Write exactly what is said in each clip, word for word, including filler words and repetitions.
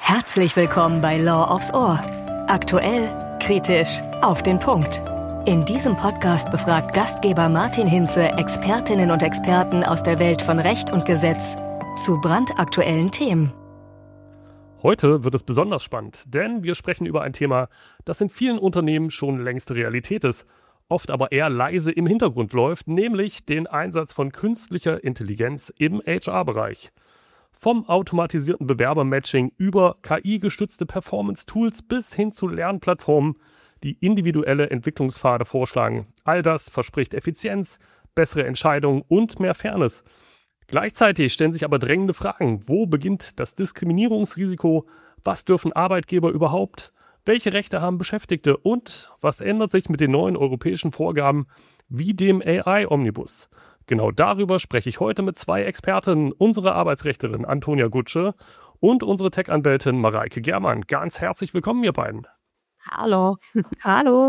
Herzlich willkommen bei Law aufs Ohr. Aktuell, kritisch, auf den Punkt. In diesem Podcast befragt Gastgeber Martin Hinze Expertinnen und Experten aus der Welt von Recht und Gesetz zu brandaktuellen Themen. Heute wird es besonders spannend, denn wir sprechen über ein Thema, das in vielen Unternehmen schon längst Realität ist, oft aber eher leise im Hintergrund läuft, nämlich den Einsatz von künstlicher Intelligenz im H R-Bereich. Vom automatisierten Bewerbermatching über K I-gestützte Performance-Tools bis hin zu Lernplattformen, die individuelle Entwicklungspfade vorschlagen. All das verspricht Effizienz, bessere Entscheidungen und mehr Fairness. Gleichzeitig stellen sich aber drängende Fragen. Wo beginnt das Diskriminierungsrisiko? Was dürfen Arbeitgeber überhaupt? Welche Rechte haben Beschäftigte? Und was ändert sich mit den neuen europäischen Vorgaben wie dem A I-Omnibus? Genau darüber spreche ich heute mit zwei Expertinnen, unsere Arbeitsrechterin Antonia Gutsche und unsere Tech-Anwältin Mareike Germann. Ganz herzlich willkommen, ihr beiden. Hallo. Hallo.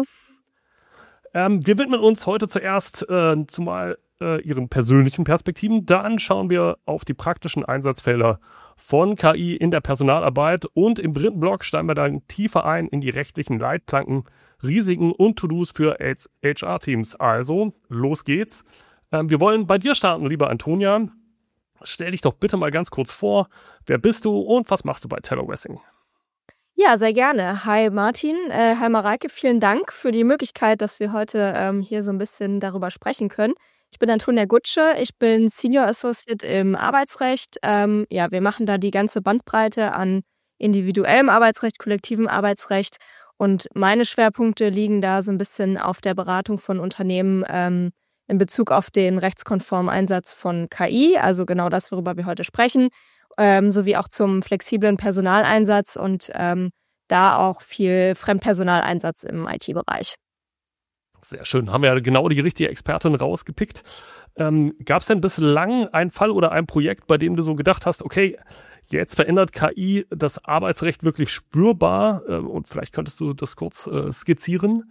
Ähm, wir widmen uns heute zuerst äh, zumal äh, ihren persönlichen Perspektiven. Dann schauen wir auf die praktischen Einsatzfelder von K I in der Personalarbeit und im dritten Block steigen wir dann tiefer ein in die rechtlichen Leitplanken, Risiken und To-Dos für H R-Teams. Also, los geht's. Ähm, wir wollen bei dir starten, liebe Antonia. Stell dich doch bitte mal ganz kurz vor. Wer bist du und was machst du bei Taylor Wessing? Ja, sehr gerne. Hi Martin, äh, hi Mareike, vielen Dank für die Möglichkeit, dass wir heute ähm, hier so ein bisschen darüber sprechen können. Ich bin Antonia Gutsche, ich bin Senior Associate im Arbeitsrecht. Ähm, ja, wir machen da die ganze Bandbreite an individuellem Arbeitsrecht, kollektivem Arbeitsrecht und meine Schwerpunkte liegen da so ein bisschen auf der Beratung von Unternehmen ähm, in Bezug auf den rechtskonformen Einsatz von K I, also genau das, worüber wir heute sprechen, ähm, sowie auch zum flexiblen Personaleinsatz und ähm, da auch viel Fremdpersonaleinsatz im I T-Bereich. Sehr schön, haben wir ja genau die richtige Expertin rausgepickt. Ähm, Gab es denn bislang einen Fall oder ein Projekt, bei dem du so gedacht hast, okay, jetzt verändert K I das Arbeitsrecht wirklich spürbar äh, und vielleicht könntest du das kurz äh, skizzieren?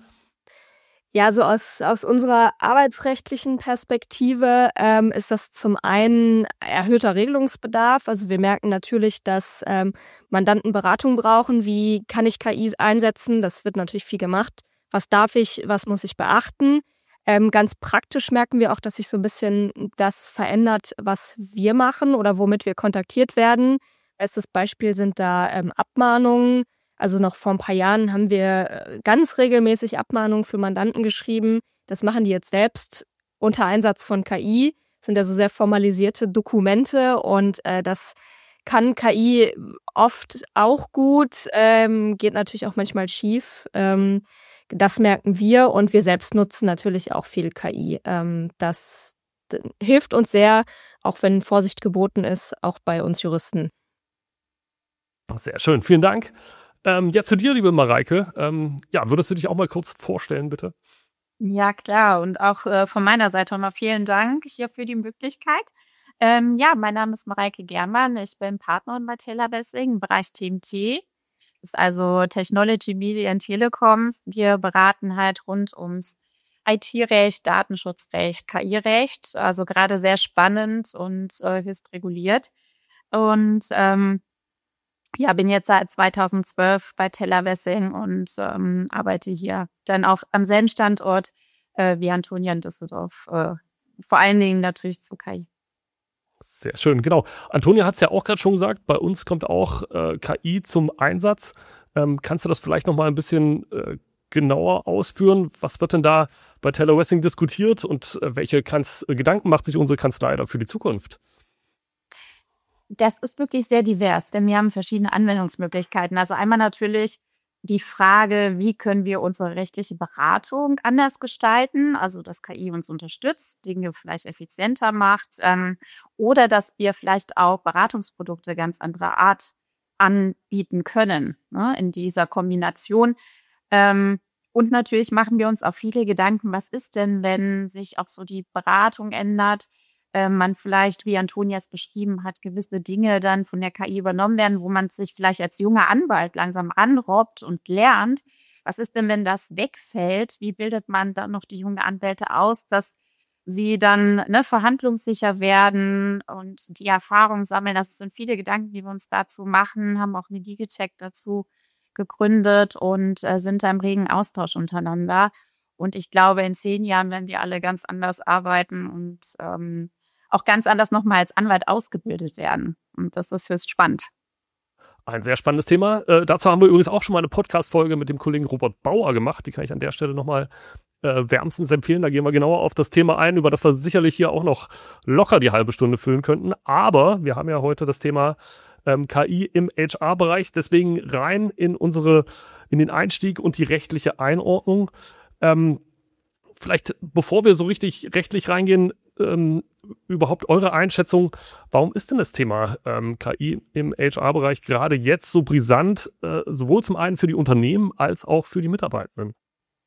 Ja, so aus, aus unserer arbeitsrechtlichen Perspektive ähm, ist das zum einen erhöhter Regelungsbedarf. Also wir merken natürlich, dass ähm, Mandanten Beratung brauchen. Wie kann ich K I einsetzen? Das wird natürlich viel gemacht. Was darf ich, was muss ich beachten? Ähm, ganz praktisch merken wir auch, dass sich so ein bisschen das verändert, was wir machen oder womit wir kontaktiert werden. Bestes Beispiel sind da ähm, Abmahnungen. Also noch vor ein paar Jahren haben wir ganz regelmäßig Abmahnungen für Mandanten geschrieben. Das machen die jetzt selbst unter Einsatz von K I. Das sind ja so sehr formalisierte Dokumente und äh, das kann K I oft auch gut, ähm, geht natürlich auch manchmal schief. Ähm, das merken wir und wir selbst nutzen natürlich auch viel K I. Ähm, das d- hilft uns sehr, auch wenn Vorsicht geboten ist, auch bei uns Juristen. Sehr schön, vielen Dank. Ähm, ja, zu dir, liebe Mareike. Ähm, ja, würdest du dich auch mal kurz vorstellen, bitte? Ja, klar. Und auch äh, von meiner Seite nochmal vielen Dank hier für die Möglichkeit. Ähm, ja, mein Name ist Mareike Germann. Ich bin Partnerin bei Taylor Wessing im Bereich T M T. Das ist also Technology, Media and Telecoms. Wir beraten halt rund ums I T-Recht, Datenschutzrecht, K I-Recht. Also gerade sehr spannend und äh, höchst reguliert. Und ähm, Ja, bin jetzt seit zweitausendzwölf bei Taylor Wessing und ähm, arbeite hier dann auch am selben Standort äh, wie Antonia in Düsseldorf. Äh, vor allen Dingen natürlich zu K I. Sehr schön, genau. Antonia hat es ja auch gerade schon gesagt, bei uns kommt auch äh, K I zum Einsatz. Ähm, kannst du das vielleicht noch mal ein bisschen äh, genauer ausführen? Was wird denn da bei Taylor Wessing diskutiert und äh, welche Kanz- Gedanken macht sich unsere Kanzlei da für die Zukunft? Das ist wirklich sehr divers, denn wir haben verschiedene Anwendungsmöglichkeiten. Also einmal natürlich die Frage, wie können wir unsere rechtliche Beratung anders gestalten, also dass K I uns unterstützt, Dinge vielleicht effizienter macht ähm, oder dass wir vielleicht auch Beratungsprodukte ganz anderer Art anbieten können, ne, in dieser Kombination. Ähm, und natürlich machen wir uns auch viele Gedanken, was ist denn, wenn sich auch so die Beratung ändert, äh, man vielleicht, wie Antonia es beschrieben hat, gewisse Dinge dann von der K I übernommen werden, wo man sich vielleicht als junger Anwalt langsam anrobbt und lernt. Was ist denn, wenn das wegfällt? Wie bildet man dann noch die jungen Anwälte aus, dass sie dann ne, verhandlungssicher werden und die Erfahrung sammeln. Das sind viele Gedanken, die wir uns dazu machen, haben auch eine Gigacheck dazu gegründet und äh, sind da im regen Austausch untereinander. Und ich glaube, in zehn Jahren werden wir alle ganz anders arbeiten und ähm, auch ganz anders nochmal als Anwalt ausgebildet werden. Und das ist höchst spannend. Ein sehr spannendes Thema. Äh, dazu haben wir übrigens auch schon mal eine Podcast-Folge mit dem Kollegen Robert Bauer gemacht. Die kann ich an der Stelle nochmal äh, wärmstens empfehlen. Da gehen wir genauer auf das Thema ein, über das wir sicherlich hier auch noch locker die halbe Stunde füllen könnten. Aber wir haben ja heute das Thema ähm, K I im H R-Bereich. Deswegen rein in unsere, in den Einstieg und die rechtliche Einordnung. Ähm, vielleicht, bevor wir so richtig rechtlich reingehen, ähm, überhaupt eure Einschätzung, warum ist denn das Thema ähm, K I im H R-Bereich gerade jetzt so brisant, äh, sowohl zum einen für die Unternehmen als auch für die Mitarbeitenden?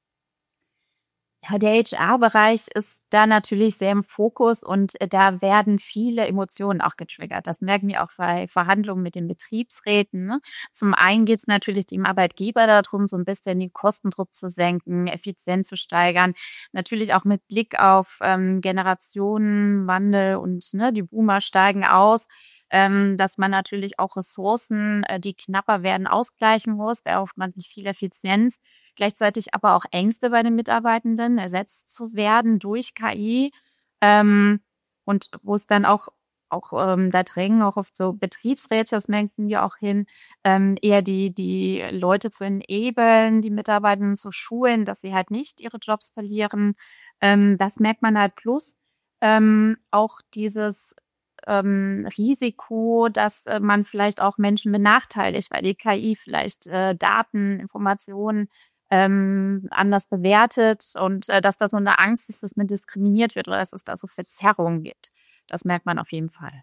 Ja, der H R-Bereich ist da natürlich sehr im Fokus und da werden viele Emotionen auch getriggert. Das merken wir auch bei Verhandlungen mit den Betriebsräten. Ne? Zum einen geht es natürlich dem Arbeitgeber darum, so ein bisschen den Kostendruck zu senken, Effizienz zu steigern. Natürlich auch mit Blick auf ähm, Generationenwandel und ne, die Boomer steigen aus. Ähm, dass man natürlich auch Ressourcen, äh, die knapper werden, ausgleichen muss. Da erhofft man sich viel Effizienz. Gleichzeitig aber auch Ängste bei den Mitarbeitenden, ersetzt zu werden durch K I. Ähm, und wo es dann auch, auch ähm, da drängen auch oft so Betriebsräte, das merken wir auch hin, ähm, eher die, die Leute zu enablen, die Mitarbeitenden zu schulen, dass sie halt nicht ihre Jobs verlieren. Ähm, das merkt man halt plus. Ähm, auch dieses Ähm, Risiko, dass äh, man vielleicht auch Menschen benachteiligt, weil die K I vielleicht äh, Daten, Informationen ähm, anders bewertet und äh, dass da so eine Angst ist, dass man diskriminiert wird oder dass es da so Verzerrungen gibt. Das merkt man auf jeden Fall.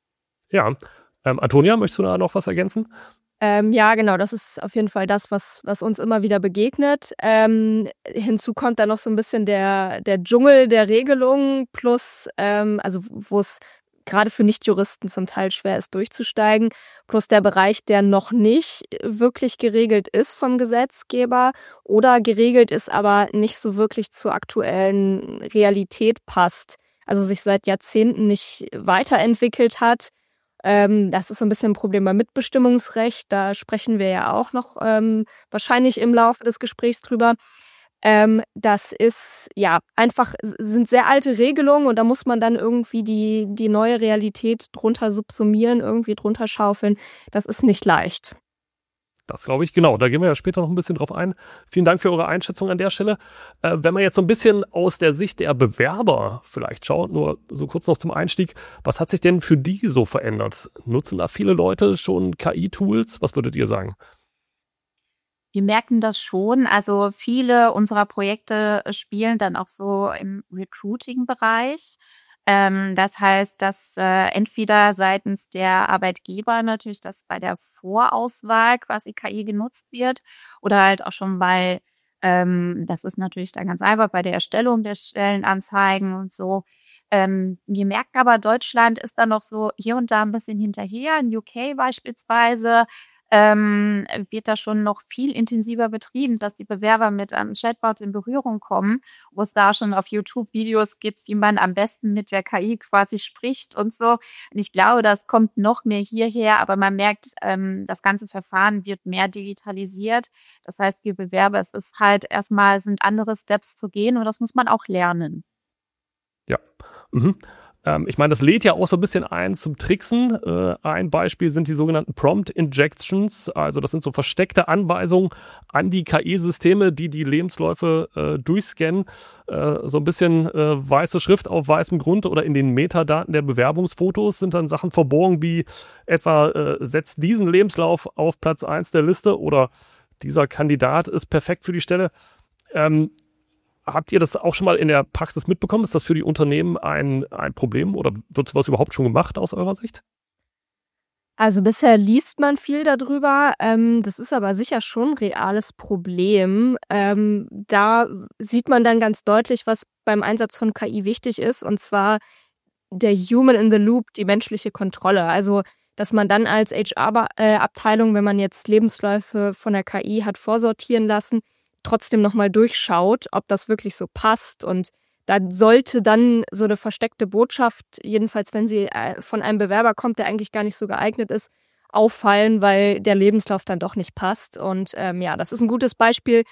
Ja, ähm, Antonia, möchtest du da noch was ergänzen? Ähm, ja, genau, das ist auf jeden Fall das, was, was uns immer wieder begegnet. Ähm, hinzu kommt dann noch so ein bisschen der, der Dschungel der Regelungen plus, ähm, also wo es gerade für Nichtjuristen zum Teil schwer ist, durchzusteigen, plus der Bereich, der noch nicht wirklich geregelt ist vom Gesetzgeber oder geregelt ist, aber nicht so wirklich zur aktuellen Realität passt, also sich seit Jahrzehnten nicht weiterentwickelt hat. Ähm, das ist so ein bisschen ein Problem beim Mitbestimmungsrecht, da sprechen wir ja auch noch ähm, wahrscheinlich im Laufe des Gesprächs drüber. Ähm, das ist, ja, einfach, sind sehr alte Regelungen und da muss man dann irgendwie die, die neue Realität drunter subsumieren, irgendwie drunter schaufeln. Das ist nicht leicht. Das glaube ich, genau. Da gehen wir ja später noch ein bisschen drauf ein. Vielen Dank für eure Einschätzung an der Stelle. Äh, wenn man jetzt so ein bisschen aus der Sicht der Bewerber vielleicht schaut, nur so kurz noch zum Einstieg, was hat sich denn für die so verändert? Nutzen da viele Leute schon K I-Tools? Was würdet ihr sagen? Wir merken das schon. Also viele unserer Projekte spielen dann auch so im Recruiting-Bereich. Ähm, das heißt, dass äh, entweder seitens der Arbeitgeber natürlich, dass bei der Vorauswahl quasi K I genutzt wird oder halt auch schon bei, ähm, das ist natürlich dann ganz einfach, bei der Erstellung der Stellenanzeigen und so. Ähm, wir merken aber, Deutschland ist da noch so hier und da ein bisschen hinterher. In U K beispielsweise ähm, wird da schon noch viel intensiver betrieben, dass die Bewerber mit einem Chatbot in Berührung kommen, wo es da schon auf YouTube Videos gibt, wie man am besten mit der K I quasi spricht und so. Und ich glaube, das kommt noch mehr hierher, aber man merkt, ähm, das ganze Verfahren wird mehr digitalisiert. Das heißt, wir Bewerber, es ist halt erstmal, sind andere Steps zu gehen und das muss man auch lernen. Ja, mhm. Ähm, ich meine, das lädt ja auch so ein bisschen ein zum Tricksen. Äh, ein Beispiel sind die sogenannten Prompt Injections. Also das sind so versteckte Anweisungen an die K I-Systeme, die die Lebensläufe äh, durchscannen. Äh, so ein bisschen äh, weiße Schrift auf weißem Grund oder in den Metadaten der Bewerbungsfotos sind dann Sachen verborgen wie etwa äh, setzt diesen Lebenslauf auf Platz eins der Liste oder dieser Kandidat ist perfekt für die Stelle. Ähm, Habt ihr das auch schon mal in der Praxis mitbekommen? Ist das für die Unternehmen ein, ein Problem oder wird sowas überhaupt schon gemacht aus eurer Sicht? Also bisher liest man viel darüber. Ähm, das ist aber sicher schon ein reales Problem. Ähm, da sieht man dann ganz deutlich, was beim Einsatz von K I wichtig ist, und zwar der Human in the Loop, die menschliche Kontrolle. Also, dass man dann als H R-Abteilung, wenn man jetzt Lebensläufe von der K I hat vorsortieren lassen, trotzdem nochmal durchschaut, ob das wirklich so passt und Da sollte dann so eine versteckte Botschaft, jedenfalls wenn sie äh, von einem Bewerber kommt, der eigentlich gar nicht so geeignet ist, auffallen, weil der Lebenslauf dann doch nicht passt. Und ähm, ja, das ist ein gutes Beispiel,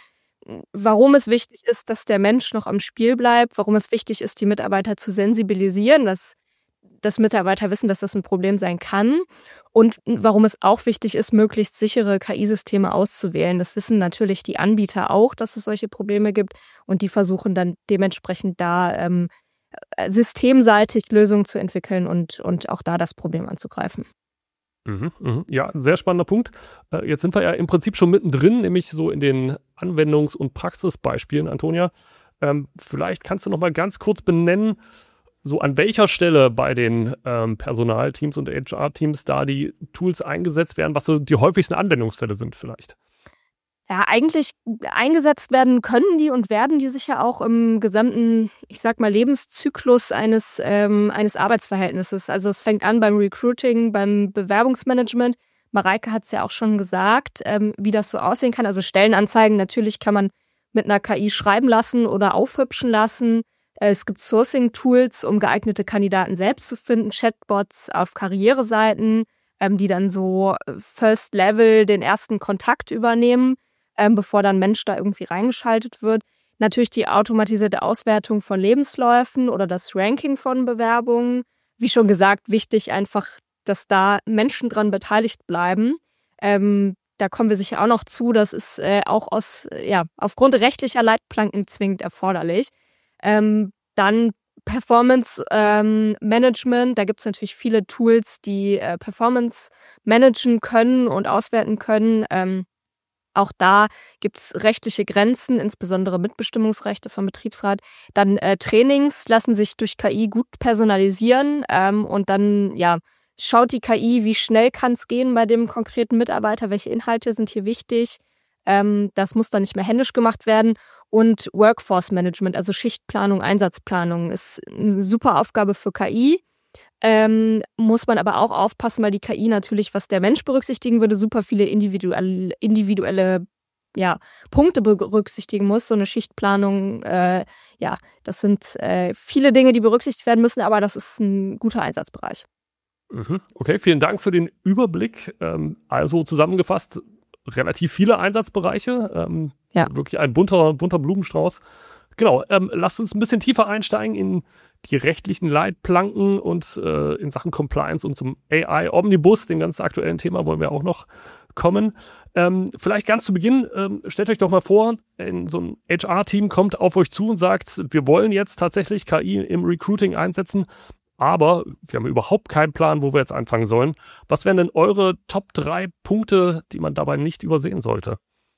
warum es wichtig ist, dass der Mensch noch am Spiel bleibt, warum es wichtig ist, die Mitarbeiter zu sensibilisieren, dass, dass Mitarbeiter wissen, dass das ein Problem sein kann und warum es auch wichtig ist, möglichst sichere K I-Systeme auszuwählen. Das wissen natürlich die Anbieter auch, dass es solche Probleme gibt und die versuchen dann dementsprechend da ähm, systemseitig Lösungen zu entwickeln und, und auch da das Problem anzugreifen. Mhm, mhm. Ja, sehr spannender Punkt. Äh, jetzt sind wir ja im Prinzip schon mittendrin, nämlich so in den Anwendungs- und Praxisbeispielen, Antonia. Ähm, vielleicht kannst du noch mal ganz kurz benennen, so an welcher Stelle bei den ähm, Personalteams und H R-Teams da die Tools eingesetzt werden, was so die häufigsten Anwendungsfälle sind vielleicht. Ja, eigentlich eingesetzt werden können die und werden die sicher auch im gesamten, ich sag mal, Lebenszyklus eines, ähm, eines Arbeitsverhältnisses. Also es fängt an beim Recruiting, beim Bewerbungsmanagement. Mareike hat es ja auch schon gesagt, ähm, wie das so aussehen kann. Also Stellenanzeigen natürlich kann man mit einer K I schreiben lassen oder aufhübschen lassen. Äh, es gibt Sourcing-Tools, um geeignete Kandidaten selbst zu finden, Chatbots auf Karriereseiten, ähm, die dann so First Level den ersten Kontakt übernehmen, Ähm, bevor dann ein Mensch da irgendwie reingeschaltet wird. Natürlich die automatisierte Auswertung von Lebensläufen oder das Ranking von Bewerbungen. Wie schon gesagt, wichtig einfach, dass da Menschen dran beteiligt bleiben. Ähm, da kommen wir sicher auch noch zu. Das ist äh, auch aus, ja, aufgrund rechtlicher Leitplanken zwingend erforderlich. Ähm, dann Performance ähm, Management. Da gibt es natürlich viele Tools, die äh, Performance managen können und auswerten können. Ähm, Auch da gibt es rechtliche Grenzen, insbesondere Mitbestimmungsrechte vom Betriebsrat. Dann äh, Trainings lassen sich durch K I gut personalisieren ähm, und dann ja schaut die K I, wie schnell kann es gehen bei dem konkreten Mitarbeiter, welche Inhalte sind hier wichtig. Ähm, das muss dann nicht mehr händisch gemacht werden. Und Workforce Management, also Schichtplanung, Einsatzplanung, ist eine super Aufgabe für K I. Ähm, muss man aber auch aufpassen, weil die K I natürlich, was der Mensch berücksichtigen würde, super viele individuelle, individuelle ja, Punkte berücksichtigen muss. So eine Schichtplanung, äh, ja, das sind äh, viele Dinge, die berücksichtigt werden müssen, aber das ist ein guter Einsatzbereich. Mhm. Okay, vielen Dank für den Überblick. Ähm, also zusammengefasst, relativ viele Einsatzbereiche. Ähm, Ja. Wirklich ein bunter, bunter Blumenstrauß. Genau, ähm, lasst uns ein bisschen tiefer einsteigen in die rechtlichen Leitplanken und äh, in Sachen Compliance und zum A I-Omnibus, dem ganz aktuellen Thema, wollen wir auch noch kommen. Ähm, vielleicht ganz zu Beginn, ähm, stellt euch doch mal vor, in so ein H R-Team kommt auf euch zu und sagt, wir wollen jetzt tatsächlich K I im Recruiting einsetzen, aber wir haben überhaupt keinen Plan, wo wir jetzt anfangen sollen. Was wären denn eure Top drei Punkte, die man dabei nicht übersehen sollte?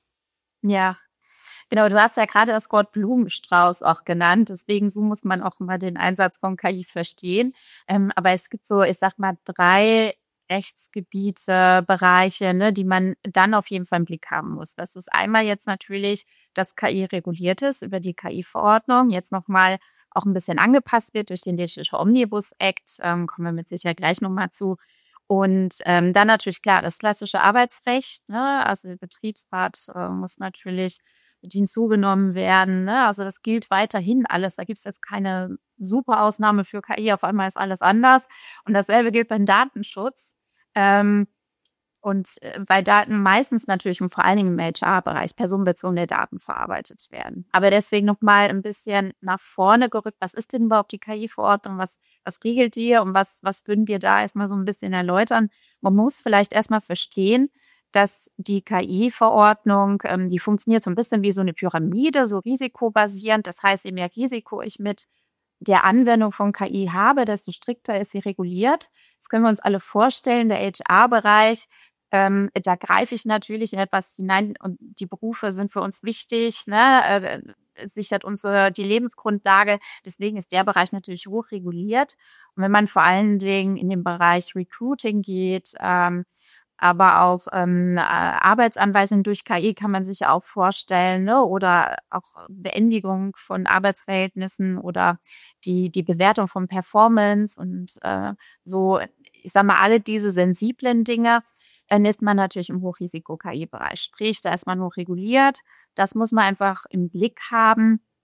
Ja, genau. Du hast ja gerade das Wort Blumenstrauß auch genannt. Deswegen so muss man auch immer den Einsatz von K I verstehen. Ähm, aber es gibt so, ich sag mal, drei Rechtsgebiete, Bereiche, ne, die man dann auf jeden Fall im Blick haben muss. Das ist einmal jetzt natürlich, dass K I reguliert ist über die K I-Verordnung. Jetzt nochmal auch ein bisschen angepasst wird durch den Digital Omnibus Act. Ähm, kommen wir mit Sicherheit gleich nochmal zu. Und ähm, dann natürlich klar das klassische Arbeitsrecht. Ne? Also der Betriebsrat äh, muss natürlich mit hinzugenommen werden. Ne? Also das gilt weiterhin alles. Da gibt es jetzt keine super Ausnahme für K I. Auf einmal ist alles anders. Und dasselbe gilt beim Datenschutz. Ähm, und äh, bei Daten meistens natürlich und vor allen Dingen im H R-Bereich personenbezogene Daten verarbeitet werden. Aber deswegen nochmal ein bisschen nach vorne gerückt. Was ist denn überhaupt die K I-Verordnung? Was, was regelt die? Und was, was würden wir da erstmal so ein bisschen erläutern? Man muss vielleicht erstmal verstehen, dass die K I-Verordnung, ähm, die funktioniert so ein bisschen wie so eine Pyramide, so risikobasierend. Das heißt, je mehr Risiko ich mit der Anwendung von K I habe, desto strikter ist sie reguliert. Das können wir uns alle vorstellen. Der H R-Bereich, ähm, da greife ich natürlich in etwas hinein und die Berufe sind für uns wichtig, ne? Äh, sichert unsere die Lebensgrundlage. Deswegen ist der Bereich natürlich hoch reguliert. Und wenn man vor allen Dingen in den Bereich Recruiting geht, ähm, aber auch ähm, Arbeitsanweisungen durch K I kann man sich auch vorstellen, ne? Oder auch Beendigung von Arbeitsverhältnissen oder die, die Bewertung von Performance und äh, so, ich sag mal, alle diese sensiblen Dinge, dann ist man natürlich im Hochrisiko-K I-Bereich. Sprich, da ist man hoch reguliert. Das muss man einfach im Blick haben.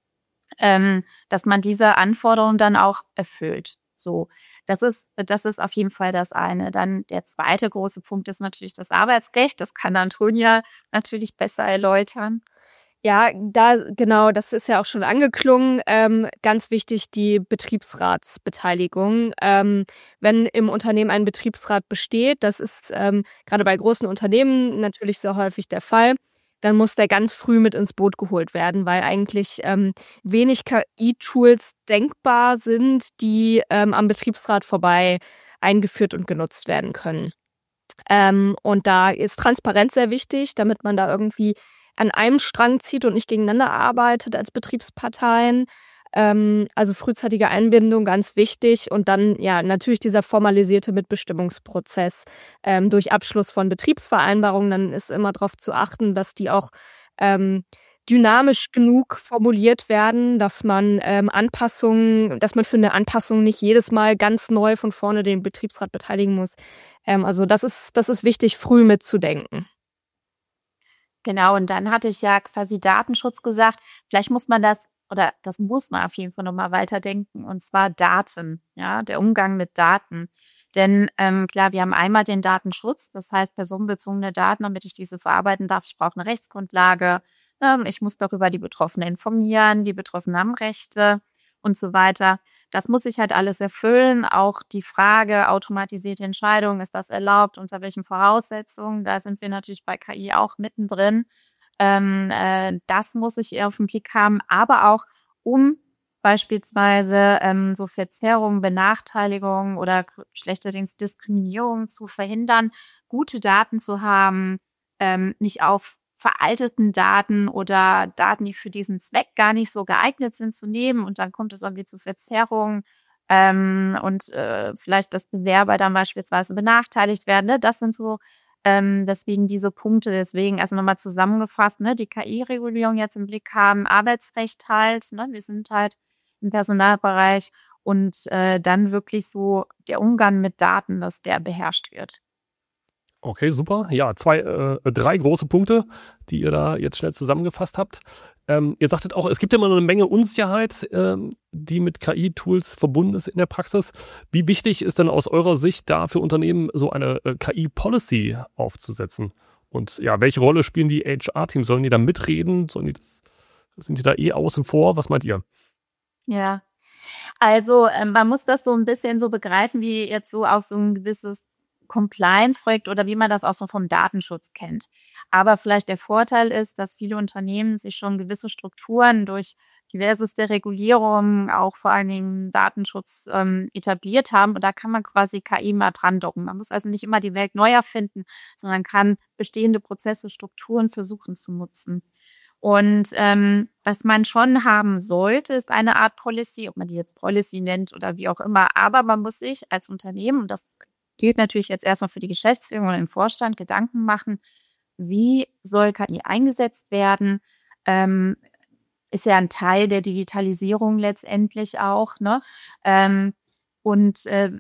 ähm, dass man diese Anforderungen dann auch erfüllt. So, das ist, das ist auf jeden Fall das eine. Dann der zweite große Punkt ist natürlich das Arbeitsrecht. Das kann Antonia natürlich besser erläutern. Ja, da genau, das ist ja auch schon angeklungen. Ähm, ganz wichtig die Betriebsratsbeteiligung. Ähm, wenn im Unternehmen ein Betriebsrat besteht, das ist ähm, gerade bei großen Unternehmen natürlich sehr häufig der Fall, dann muss der ganz früh mit ins Boot geholt werden, weil eigentlich ähm, wenig K I-Tools denkbar sind, die ähm, am Betriebsrat vorbei eingeführt und genutzt werden können. Ähm, und da ist Transparenz sehr wichtig, damit man da irgendwie an einem Strang zieht und nicht gegeneinander arbeitet als Betriebsparteien. Ähm, also frühzeitige Einbindung, ganz wichtig. Und dann ja natürlich dieser formalisierte Mitbestimmungsprozess ähm, durch Abschluss von Betriebsvereinbarungen. Dann ist immer darauf zu achten, dass die auch ähm, dynamisch genug formuliert werden, dass man ähm, Anpassungen, dass man für eine Anpassung nicht jedes Mal ganz neu von vorne den Betriebsrat beteiligen muss. Ähm, also das ist, das ist wichtig, früh mitzudenken. Genau, und dann hatte ich ja quasi Datenschutz gesagt. Vielleicht muss man das, oder das muss man auf jeden Fall nochmal weiterdenken, und zwar Daten, ja, der Umgang mit Daten. Denn ähm, klar, wir haben einmal den Datenschutz, das heißt personenbezogene Daten, damit ich diese verarbeiten darf. Ich brauche eine Rechtsgrundlage, ähm, ich muss darüber die Betroffenen informieren, die Betroffenen haben Rechte und so weiter. Das muss ich halt alles erfüllen. Auch die Frage, automatisierte Entscheidungen, ist das erlaubt, unter welchen Voraussetzungen? Da sind wir natürlich bei K I auch mittendrin. Ähm, äh, das muss ich eher auf den Blick haben, aber auch um beispielsweise ähm, so Verzerrungen, Benachteiligungen oder schlechterdings Diskriminierung zu verhindern, gute Daten zu haben, ähm, nicht auf veralteten Daten oder Daten, die für diesen Zweck gar nicht so geeignet sind, zu nehmen, und dann kommt es irgendwie zu Verzerrungen ähm, und äh, vielleicht, dass Bewerber dann beispielsweise benachteiligt werden. Ne? Das sind so ähm, deswegen diese Punkte. Deswegen, also nochmal zusammengefasst, ne, die K I-Regulierung jetzt im Blick haben, Arbeitsrecht halt, ne, wir sind halt im Personalbereich, und äh, dann wirklich so der Umgang mit Daten, dass der beherrscht wird. Okay, super. Ja, zwei, äh, drei große Punkte, die ihr da jetzt schnell zusammengefasst habt. Ähm, ihr sagtet auch, es gibt immer noch eine Menge Unsicherheit, ähm, die mit K I-Tools verbunden ist in der Praxis. Wie wichtig ist denn aus eurer Sicht da für Unternehmen so eine äh, K I-Policy aufzusetzen? Und ja, welche Rolle spielen die H R-Teams? Sollen die da mitreden? Sollen die das, sind die da eh außen vor? Was meint ihr? Ja, also ähm, man muss das so ein bisschen so begreifen, wie jetzt so auch so ein gewisses Compliance-Projekt oder wie man das auch so vom Datenschutz kennt. Aber vielleicht der Vorteil ist, dass viele Unternehmen sich schon gewisse Strukturen durch diverseste Regulierungen, auch vor allem im Datenschutz, ähm, etabliert haben. Und da kann man quasi K I mal dran docken. Man muss also nicht immer die Welt neu erfinden, sondern kann bestehende Prozesse, Strukturen versuchen zu nutzen. Und ähm, was man schon haben sollte, ist eine Art Policy, ob man die jetzt Policy nennt oder wie auch immer. Aber man muss sich als Unternehmen, und das gilt natürlich jetzt erstmal für die Geschäftsführung oder den Vorstand, Gedanken machen, wie soll K I eingesetzt werden? Ähm, ist ja ein Teil der Digitalisierung letztendlich auch, ne? Ähm, und äh,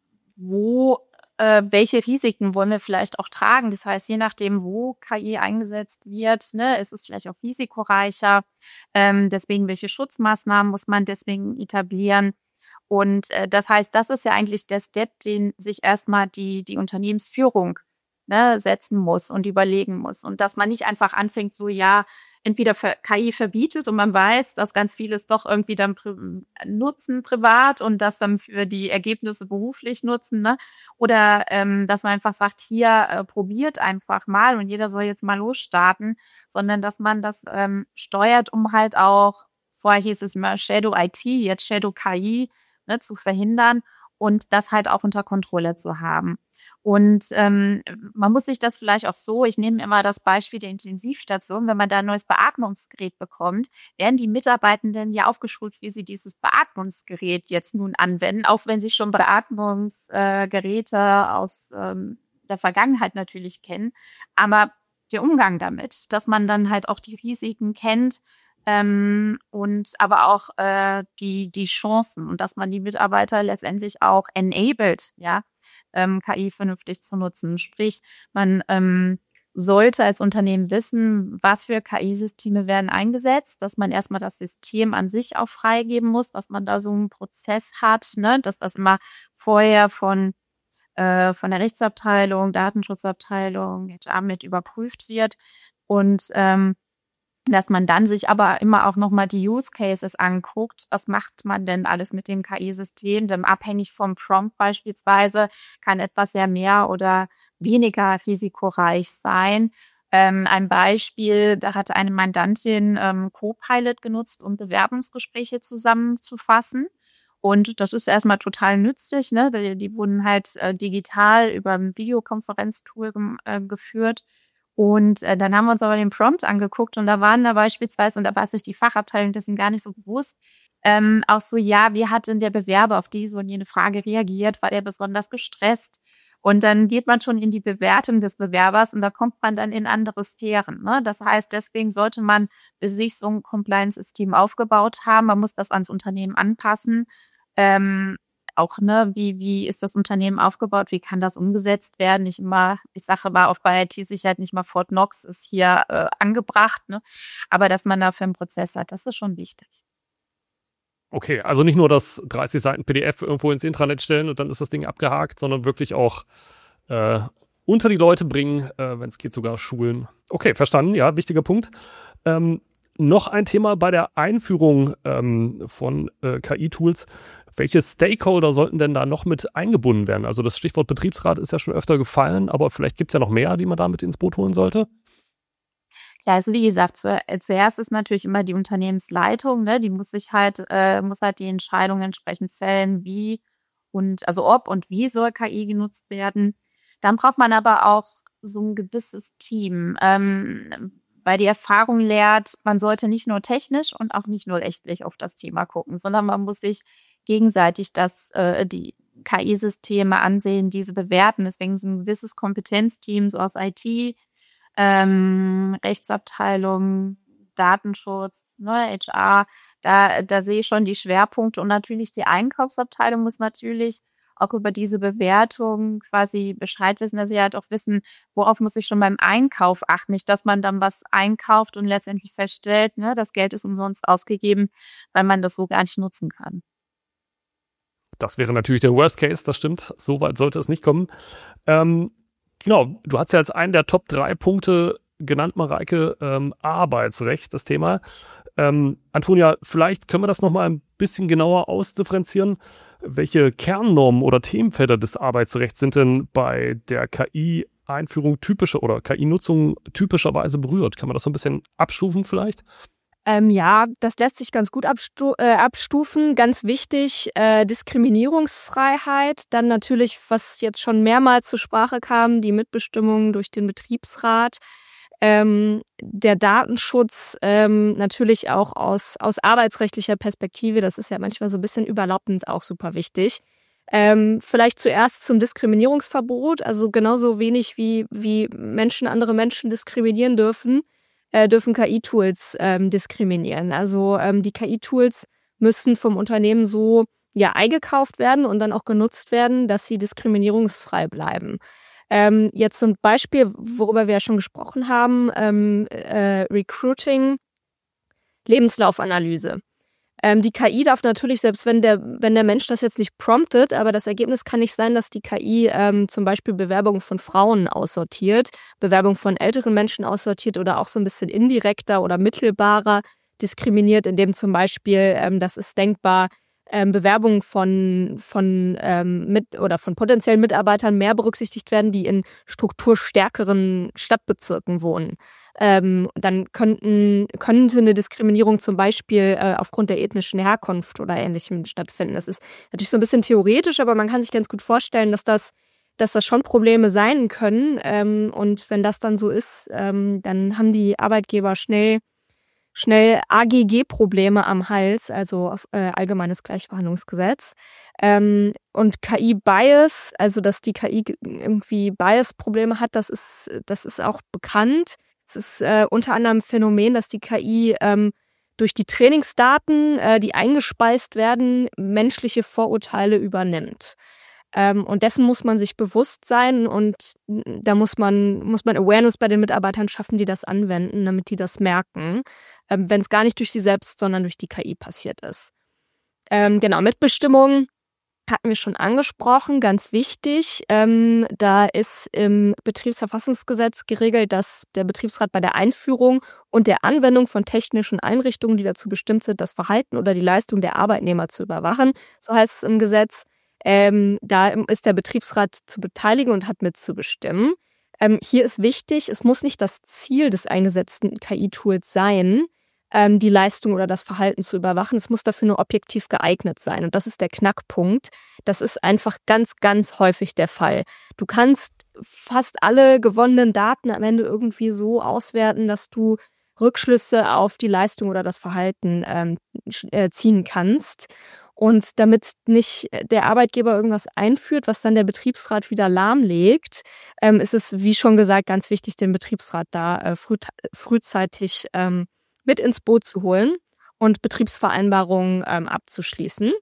wo, äh, welche Risiken wollen wir vielleicht auch tragen? Das heißt, je nachdem, wo K I eingesetzt wird, ne, ist es vielleicht auch risikoreicher. Ähm, deswegen, welche Schutzmaßnahmen muss man deswegen etablieren? Und äh, das heißt, das ist ja eigentlich der Step, den sich erstmal die, die Unternehmensführung ne, setzen muss und überlegen muss. Und dass man nicht einfach anfängt, so ja, entweder für K I verbietet und man weiß, dass ganz vieles doch irgendwie dann pri- nutzen privat und das dann für die Ergebnisse beruflich nutzen, ne? Oder ähm, dass man einfach sagt, hier äh, probiert einfach mal und jeder soll jetzt mal losstarten, sondern dass man das ähm, steuert, um halt auch, vorher hieß es immer Shadow I T, jetzt Shadow K I, ne, zu verhindern und das halt auch unter Kontrolle zu haben. Und ähm, man muss sich das vielleicht auch so, ich nehme immer das Beispiel der Intensivstation, wenn man da ein neues Beatmungsgerät bekommt, werden die Mitarbeitenden ja aufgeschult, wie sie dieses Beatmungsgerät jetzt nun anwenden, auch wenn sie schon Beatmungsgeräte äh, aus ähm, der Vergangenheit natürlich kennen. Aber der Umgang damit, dass man dann halt auch die Risiken kennt, ähm, und aber auch äh, die die Chancen und dass man die Mitarbeiter letztendlich auch enabled, ja, ähm, K I vernünftig zu nutzen. Sprich, man ähm, sollte als Unternehmen wissen, was für K I-Systeme werden eingesetzt, dass man erstmal das System an sich auch freigeben muss, dass man da so einen Prozess hat, ne, dass das immer vorher von, äh, von der Rechtsabteilung, Datenschutzabteilung, H R mit überprüft wird und ähm, dass man dann sich aber immer auch nochmal die Use Cases anguckt. Was macht man denn alles mit dem K I-System? Denn abhängig vom Prompt beispielsweise kann etwas sehr mehr oder weniger risikoreich sein. Ähm, ein Beispiel, da hatte eine Mandantin ähm, Copilot genutzt, um Bewerbungsgespräche zusammenzufassen. Und das ist erstmal total nützlich, ne? Die, die wurden halt äh, digital über ein Videokonferenztool gem- äh, geführt. Und äh, dann haben wir uns aber den Prompt angeguckt und da waren da beispielsweise, und da war sich die Fachabteilung dessen gar nicht so bewusst, ähm, auch so, ja, wie hat denn der Bewerber auf diese und jene Frage reagiert? War der besonders gestresst? Und dann geht man schon in die Bewertung des Bewerbers und da kommt man dann in andere Sphären, ne? Das heißt, deswegen sollte man für sich so ein Compliance-System aufgebaut haben. Man muss das ans Unternehmen anpassen. Ähm, Auch, ne, wie, wie ist das Unternehmen aufgebaut? Wie kann das umgesetzt werden? Nicht immer, ich sage aber auch bei I T-Sicherheit nicht mal Fort Knox ist hier äh, angebracht, ne? Aber dass man dafür einen Prozess hat, das ist schon wichtig. Okay, also nicht nur das dreißig Seiten P D F irgendwo ins Intranet stellen und dann ist das Ding abgehakt, sondern wirklich auch äh, unter die Leute bringen, äh, wenn es geht, sogar schulen. Okay, verstanden, ja, wichtiger Punkt. Ähm, noch ein Thema bei der Einführung ähm, von äh, K I-Tools. Welche Stakeholder sollten denn da noch mit eingebunden werden? Also das Stichwort Betriebsrat ist ja schon öfter gefallen, aber vielleicht gibt es ja noch mehr, die man da mit ins Boot holen sollte. Ja, also wie gesagt, zu, äh, zuerst ist natürlich immer die Unternehmensleitung, ne? Die muss sich halt, äh, muss halt die Entscheidung entsprechend fällen, wie und also ob und wie soll K I genutzt werden. Dann braucht man aber auch so ein gewisses Team, ähm, weil die Erfahrung lehrt, man sollte nicht nur technisch und auch nicht nur rechtlich auf das Thema gucken, sondern man muss sich gegenseitig das, äh, die K I-Systeme ansehen, diese bewerten. Deswegen so ein gewisses Kompetenzteam, so aus I T, ähm, Rechtsabteilung, Datenschutz, ne, H R, da, da sehe ich schon die Schwerpunkte und natürlich die Einkaufsabteilung muss natürlich auch über diese Bewertung quasi Bescheid wissen, dass sie halt auch wissen, worauf muss ich schon beim Einkauf achten. Nicht, dass man dann was einkauft und letztendlich feststellt, ne, das Geld ist umsonst ausgegeben, weil man das so gar nicht nutzen kann. Das wäre natürlich der Worst Case, das stimmt. So weit sollte es nicht kommen. Ähm, genau, du hast ja als einen der Top drei Punkte genannt, Mareike, ähm, Arbeitsrecht, das Thema. Ähm, Antonia, vielleicht können wir das nochmal ein bisschen genauer ausdifferenzieren. Welche Kernnormen oder Themenfelder des Arbeitsrechts sind denn bei der K I-Einführung typische oder K I-Nutzung typischerweise berührt? Kann man das so ein bisschen abstufen vielleicht? Ähm, ja, das lässt sich ganz gut abstu- äh, abstufen. Ganz wichtig, äh, Diskriminierungsfreiheit. Dann natürlich, was jetzt schon mehrmals zur Sprache kam, die Mitbestimmung durch den Betriebsrat. Ähm, der Datenschutz ähm, natürlich auch aus, aus arbeitsrechtlicher Perspektive. Das ist ja manchmal so ein bisschen überlappend auch super wichtig. Ähm, vielleicht zuerst zum Diskriminierungsverbot. Also genauso wenig wie, wie Menschen andere Menschen diskriminieren dürfen, Äh, dürfen K I-Tools ähm, diskriminieren. Also ähm, die K I-Tools müssen vom Unternehmen so ja eingekauft werden und dann auch genutzt werden, dass sie diskriminierungsfrei bleiben. Ähm, jetzt so ein Beispiel, worüber wir ja schon gesprochen haben, ähm, äh, Recruiting, Lebenslaufanalyse. Ähm, die K I darf natürlich, selbst wenn der, wenn der Mensch das jetzt nicht promptet, aber das Ergebnis kann nicht sein, dass die K I ähm, zum Beispiel Bewerbungen von Frauen aussortiert, Bewerbungen von älteren Menschen aussortiert oder auch so ein bisschen indirekter oder mittelbarer diskriminiert, indem zum Beispiel, ähm, das ist denkbar, ähm, Bewerbungen von, von, ähm, mit, oder von potenziellen Mitarbeitern mehr berücksichtigt werden, die in strukturstärkeren Stadtbezirken wohnen. Ähm, dann könnten, könnte eine Diskriminierung zum Beispiel äh, aufgrund der ethnischen Herkunft oder Ähnlichem stattfinden. Das ist natürlich so ein bisschen theoretisch, aber man kann sich ganz gut vorstellen, dass das, dass das schon Probleme sein können. Ähm, und wenn das dann so ist, ähm, dann haben die Arbeitgeber schnell schnell A G G-Probleme am Hals, also äh, Allgemeines Gleichbehandlungsgesetz. Ähm, und K I-Bias, also dass die K I irgendwie Bias-Probleme hat, das ist, das ist auch bekannt. Es ist äh, unter anderem ein Phänomen, dass die K I ähm, durch die Trainingsdaten, äh, die eingespeist werden, menschliche Vorurteile übernimmt. Ähm, und dessen muss man sich bewusst sein und da muss man, muss man Awareness bei den Mitarbeitern schaffen, die das anwenden, damit die das merken, ähm, wenn es gar nicht durch sie selbst, sondern durch die K I passiert ist. Ähm, genau, Mitbestimmung hatten wir schon angesprochen, ganz wichtig. Ähm, da ist im Betriebsverfassungsgesetz geregelt, dass der Betriebsrat bei der Einführung und der Anwendung von technischen Einrichtungen, die dazu bestimmt sind, das Verhalten oder die Leistung der Arbeitnehmer zu überwachen, so heißt es im Gesetz, ähm, da ist der Betriebsrat zu beteiligen und hat mitzubestimmen. Ähm, hier ist wichtig, es muss nicht das Ziel des eingesetzten K I-Tools sein, die Leistung oder das Verhalten zu überwachen. Es muss dafür nur objektiv geeignet sein. Und das ist der Knackpunkt. Das ist einfach ganz, ganz häufig der Fall. Du kannst fast alle gewonnenen Daten am Ende irgendwie so auswerten, dass du Rückschlüsse auf die Leistung oder das Verhalten ähm, ziehen kannst. Und damit nicht der Arbeitgeber irgendwas einführt, was dann der Betriebsrat wieder lahmlegt, ähm, ist es, wie schon gesagt, ganz wichtig, den Betriebsrat da äh, früh, frühzeitig ähm, mit ins Boot zu holen und Betriebsvereinbarungen ähm, abzuschließen.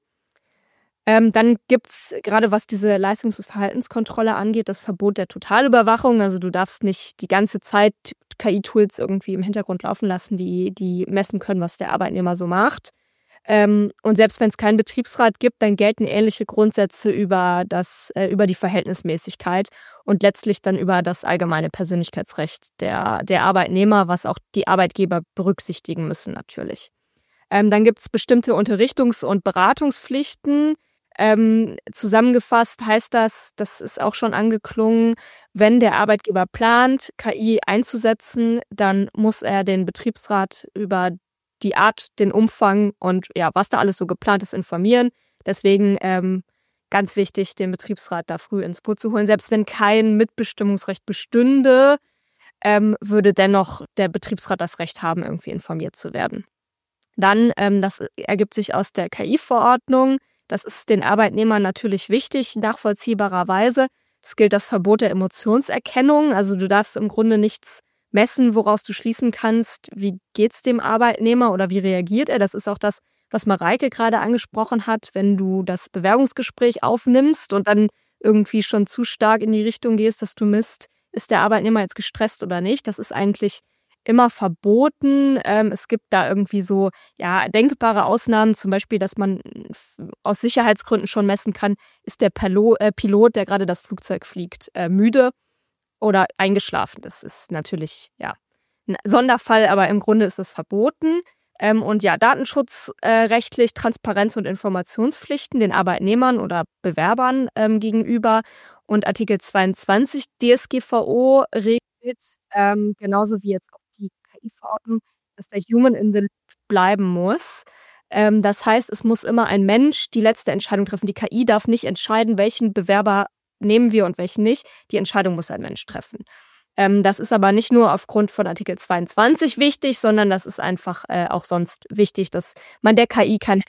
Ähm, dann gibt es, gerade was diese Leistungs- und Verhaltenskontrolle angeht, das Verbot der Totalüberwachung. Also du darfst nicht die ganze Zeit K I-Tools irgendwie im Hintergrund laufen lassen, die, die messen können, was der Arbeitnehmer so macht. Ähm, und selbst wenn es keinen Betriebsrat gibt, dann gelten ähnliche Grundsätze über, das, äh, über die Verhältnismäßigkeit und letztlich dann über das allgemeine Persönlichkeitsrecht der, der Arbeitnehmer, was auch die Arbeitgeber berücksichtigen müssen natürlich. Ähm, dann gibt es bestimmte Unterrichtungs- und Beratungspflichten. Ähm, zusammengefasst heißt das, das ist auch schon angeklungen, wenn der Arbeitgeber plant, K I einzusetzen, dann muss er den Betriebsrat über die Art, den Umfang und ja, was da alles so geplant ist, informieren. Deswegen ähm, ganz wichtig, den Betriebsrat da früh ins Boot zu holen. Selbst wenn kein Mitbestimmungsrecht bestünde, ähm, würde dennoch der Betriebsrat das Recht haben, irgendwie informiert zu werden. Dann, ähm, das ergibt sich aus der K I-Verordnung. Das ist den Arbeitnehmern natürlich wichtig, nachvollziehbarerweise. Es gilt das Verbot der Emotionserkennung. Also du darfst im Grunde nichts messen, woraus du schließen kannst, wie geht's dem Arbeitnehmer oder wie reagiert er. Das ist auch das, was Mareike gerade angesprochen hat, wenn du das Bewerbungsgespräch aufnimmst und dann irgendwie schon zu stark in die Richtung gehst, dass du misst, ist der Arbeitnehmer jetzt gestresst oder nicht. Das ist eigentlich immer verboten. Ähm, es gibt da irgendwie so ja denkbare Ausnahmen, zum Beispiel, dass man aus Sicherheitsgründen schon messen kann, ist der Pilot, äh, Pilot der gerade das Flugzeug fliegt, äh, müde oder eingeschlafen. Das ist natürlich ja ein Sonderfall, aber im Grunde ist das verboten. Ähm, und ja, datenschutzrechtlich, äh, Transparenz- und Informationspflichten den Arbeitnehmern oder Bewerbern ähm, gegenüber. Und Artikel zweiundzwanzig D S G V O regelt, ähm, genauso wie jetzt auch die K I-Verordnung, dass der Human in the Loop bleiben muss. Ähm, das heißt, es muss immer ein Mensch die letzte Entscheidung treffen. Die K I darf nicht entscheiden, welchen Bewerber nehmen wir und welchen nicht. Die Entscheidung muss ein Mensch treffen. Ähm, das ist aber nicht nur aufgrund von Artikel zweiundzwanzig wichtig, sondern das ist einfach äh, auch sonst wichtig, dass man der K I keine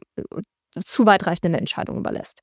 äh, zu weitreichende Entscheidung überlässt.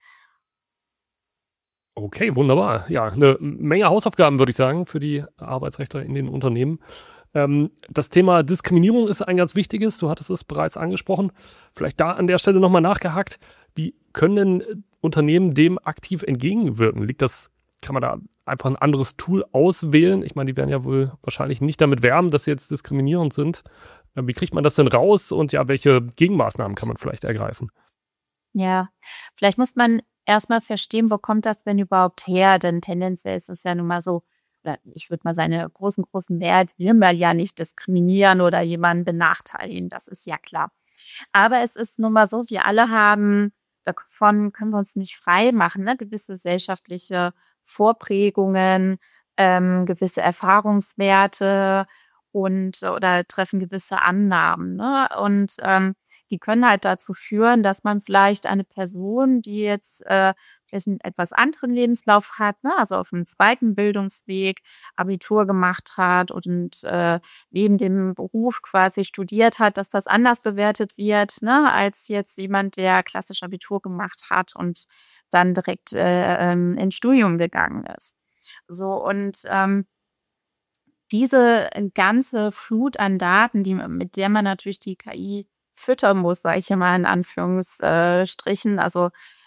Okay, wunderbar. Ja, eine Menge Hausaufgaben, würde ich sagen, für die Arbeitsrechtler in den Unternehmen. Ähm, das Thema Diskriminierung ist ein ganz wichtiges. Du hattest es bereits angesprochen. Vielleicht da an der Stelle nochmal nachgehakt. Wie können denn Unternehmen dem aktiv entgegenwirken? Liegt das, kann man da einfach ein anderes Tool auswählen? Ich meine, die werden ja wohl wahrscheinlich nicht damit werben, dass sie jetzt diskriminierend sind. Äh, wie kriegt man das denn raus? Und ja, welche Gegenmaßnahmen kann man vielleicht ergreifen? Ja, vielleicht muss man erstmal verstehen, wo kommt das denn überhaupt her? Denn tendenziell ist es ja nun mal so, oder ich würde mal seine großen, großen Mehrheit will man ja nicht diskriminieren oder jemanden benachteiligen, das ist ja klar. Aber es ist nun mal so, wir alle haben, davon können wir uns nicht frei machen, ne? Gewisse gesellschaftliche Vorprägungen, ähm, gewisse Erfahrungswerte und oder treffen gewisse Annahmen, ne? Und ähm, die können halt dazu führen, dass man vielleicht eine Person, die jetzt äh, vielleicht einen etwas anderen Lebenslauf hat, ne, also auf einem zweiten Bildungsweg Abitur gemacht hat und äh, neben dem Beruf quasi studiert hat, dass das anders bewertet wird, ne, als jetzt jemand, der klassisch Abitur gemacht hat und dann direkt äh, ähm, ins Studium gegangen ist. So und ähm, diese ganze Flut an Daten, die, mit der man natürlich die K I füttern muss, sage ich immer in Anführungsstrichen. Also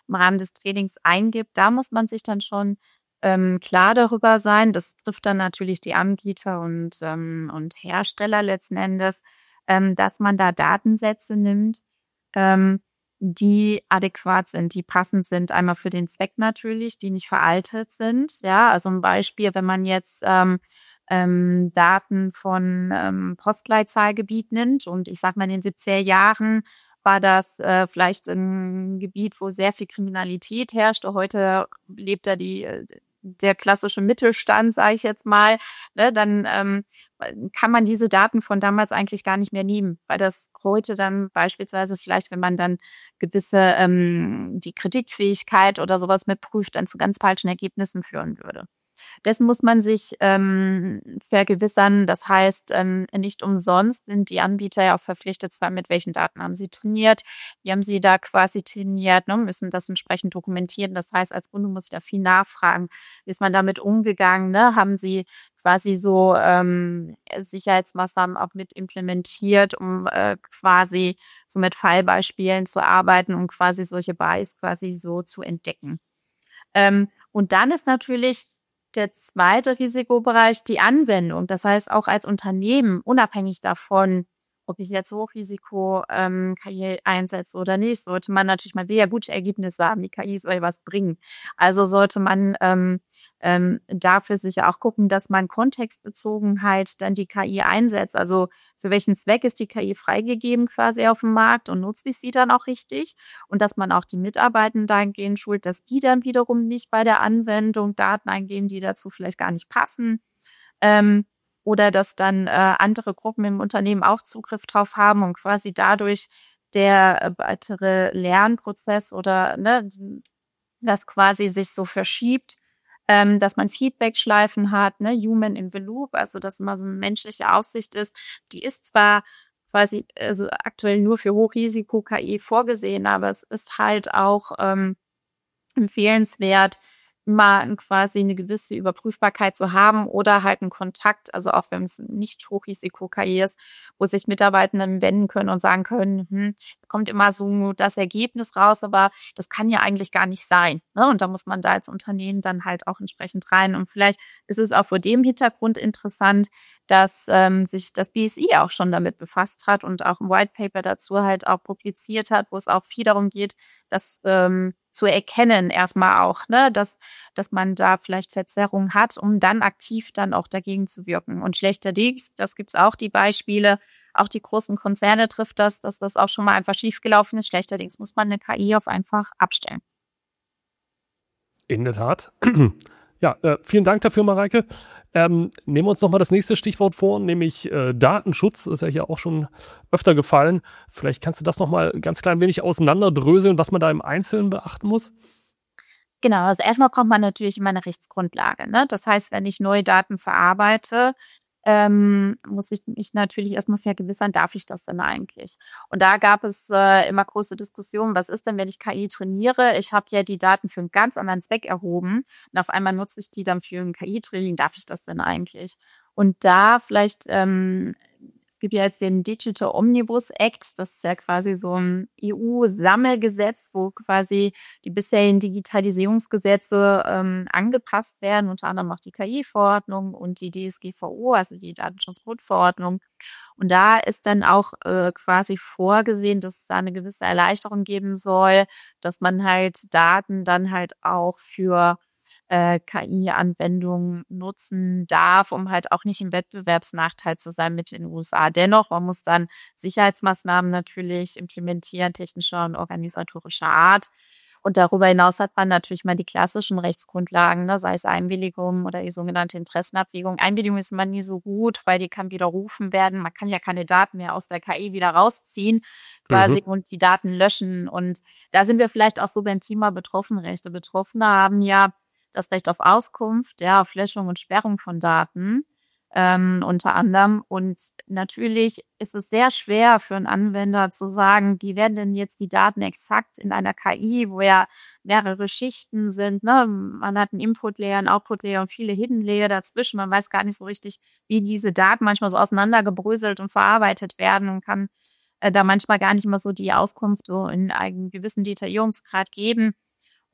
im Rahmen des Trainings eingibt. Da muss man sich dann schon ähm, klar darüber sein. Das trifft dann natürlich die Anbieter und, ähm, und Hersteller letzten Endes, ähm, dass man da Datensätze nimmt, ähm, die adäquat sind, die passend sind, einmal für den Zweck natürlich, die nicht veraltet sind. Ja, also ein Beispiel, wenn man jetzt ähm, ähm, Daten von ähm, Postleitzahlgebiet nimmt und ich sag mal in den siebziger Jahren war das äh, vielleicht ein Gebiet, wo sehr viel Kriminalität herrschte. Heute lebt da die äh, der klassische Mittelstand, sage ich jetzt mal, ne, dann ähm, kann man diese Daten von damals eigentlich gar nicht mehr nehmen, weil das heute dann beispielsweise vielleicht, wenn man dann gewisse ähm, die Kreditfähigkeit oder sowas mitprüft, dann zu ganz falschen Ergebnissen führen würde. Dessen muss man sich ähm, vergewissern. Das heißt, ähm, nicht umsonst sind die Anbieter ja auch verpflichtet, zwar mit welchen Daten haben sie trainiert, wie haben sie da quasi trainiert, ne, müssen das entsprechend dokumentieren. Das heißt, als Kunde muss ich da viel nachfragen. Wie ist man damit umgegangen? Ne? Haben sie quasi so ähm, Sicherheitsmaßnahmen auch mit implementiert, um äh, quasi so mit Fallbeispielen zu arbeiten, um quasi solche Bias quasi so zu entdecken. Ähm, und dann ist natürlich der zweite Risikobereich die Anwendung. Das heißt, auch als Unternehmen, unabhängig davon, ob ich jetzt Hochrisiko ähm, K I einsetze oder nicht, sollte man natürlich mal wieder gute Ergebnisse haben. Die K I soll was bringen. Also sollte man ähm, ähm, dafür sicher auch gucken, dass man kontextbezogen halt dann die K I einsetzt. Also für welchen Zweck ist die K I freigegeben quasi auf dem Markt und nutzt ich sie dann auch richtig? Und dass man auch die Mitarbeitenden dahingehend schult, dass die dann wiederum nicht bei der Anwendung Daten eingeben, die dazu vielleicht gar nicht passen. Ähm, oder dass dann äh, andere Gruppen im Unternehmen auch Zugriff drauf haben und quasi dadurch der äh, weitere Lernprozess oder ne, das quasi sich so verschiebt, ähm, dass man Feedback-Schleifen hat, ne, Human in the Loop, also dass immer so eine menschliche Aufsicht ist. Die ist zwar quasi also aktuell nur für Hochrisiko-K I vorgesehen, aber es ist halt auch ähm, empfehlenswert, mal quasi eine gewisse Überprüfbarkeit zu haben oder halt einen Kontakt, also auch wenn es nicht Hochrisiko-K I ist, wo sich Mitarbeitenden wenden können und sagen können, hm, kommt immer so das Ergebnis raus, aber das kann ja eigentlich gar nicht sein. Ne? Und da muss man da als Unternehmen dann halt auch entsprechend rein. Und vielleicht ist es auch vor dem Hintergrund interessant, dass ähm, sich das B S I auch schon damit befasst hat und auch ein White Paper dazu halt auch publiziert hat, wo es auch viel darum geht, dass ähm, zu erkennen erstmal auch, ne, dass, dass man da vielleicht Verzerrungen hat, um dann aktiv dann auch dagegen zu wirken. Und schlechterdings, das gibt's auch die Beispiele, auch die großen Konzerne trifft das, dass das auch schon mal einfach schiefgelaufen ist. Schlechterdings muss man eine K I auf einfach abstellen. In der Tat. Ja, äh, vielen Dank dafür, Mareike. Ähm, nehmen wir uns nochmal das nächste Stichwort vor, nämlich äh, Datenschutz. Das ist ja hier auch schon öfter gefallen. Vielleicht kannst du das nochmal ganz klein wenig auseinanderdröseln, was man da im Einzelnen beachten muss? Genau, also erstmal braucht man natürlich immer eine Rechtsgrundlage. Ne? Das heißt, wenn ich neue Daten verarbeite, ähm, muss ich mich natürlich erstmal vergewissern, darf ich das denn eigentlich? Und da gab es äh, immer große Diskussionen, was ist denn, wenn ich K I trainiere? Ich habe ja die Daten für einen ganz anderen Zweck erhoben und auf einmal nutze ich die dann für ein K I-Training, darf ich das denn eigentlich? Und da vielleicht, ähm, es gibt ja jetzt den Digital Omnibus Act, das ist ja quasi so ein E U-Sammelgesetz, wo quasi die bisherigen Digitalisierungsgesetze ähm, angepasst werden, unter anderem auch die K I-Verordnung und die D S G V O, also die Datenschutzgrundverordnung. Und da ist dann auch äh, quasi vorgesehen, dass es da eine gewisse Erleichterung geben soll, dass man halt Daten dann halt auch für äh, K I-Anwendungen nutzen darf, um halt auch nicht im Wettbewerbsnachteil zu sein mit den U S A. Dennoch, man muss dann Sicherheitsmaßnahmen natürlich implementieren, technischer und organisatorischer Art. Und darüber hinaus hat man natürlich mal die klassischen Rechtsgrundlagen, ne, sei es Einwilligung oder die sogenannte Interessenabwägung. Einwilligung ist immer nie so gut, weil die kann widerrufen werden. Man kann ja keine Daten mehr aus der K I wieder rausziehen quasi mhm. und die Daten löschen. Und da sind wir vielleicht auch so beim Thema Betroffenenrechte. Betroffene haben ja das Recht auf Auskunft, ja, auf Löschung und Sperrung von Daten ähm, unter anderem. Und natürlich ist es sehr schwer für einen Anwender zu sagen, wie werden denn jetzt die Daten exakt in einer K I, wo ja mehrere Schichten sind. Ne? Man hat einen Input-Layer, einen Output-Layer und viele Hidden-Layer dazwischen. Man weiß gar nicht so richtig, wie diese Daten manchmal so auseinandergebröselt und verarbeitet werden und kann äh, da manchmal gar nicht mehr so die Auskunft so in einem gewissen Detaillierungsgrad geben.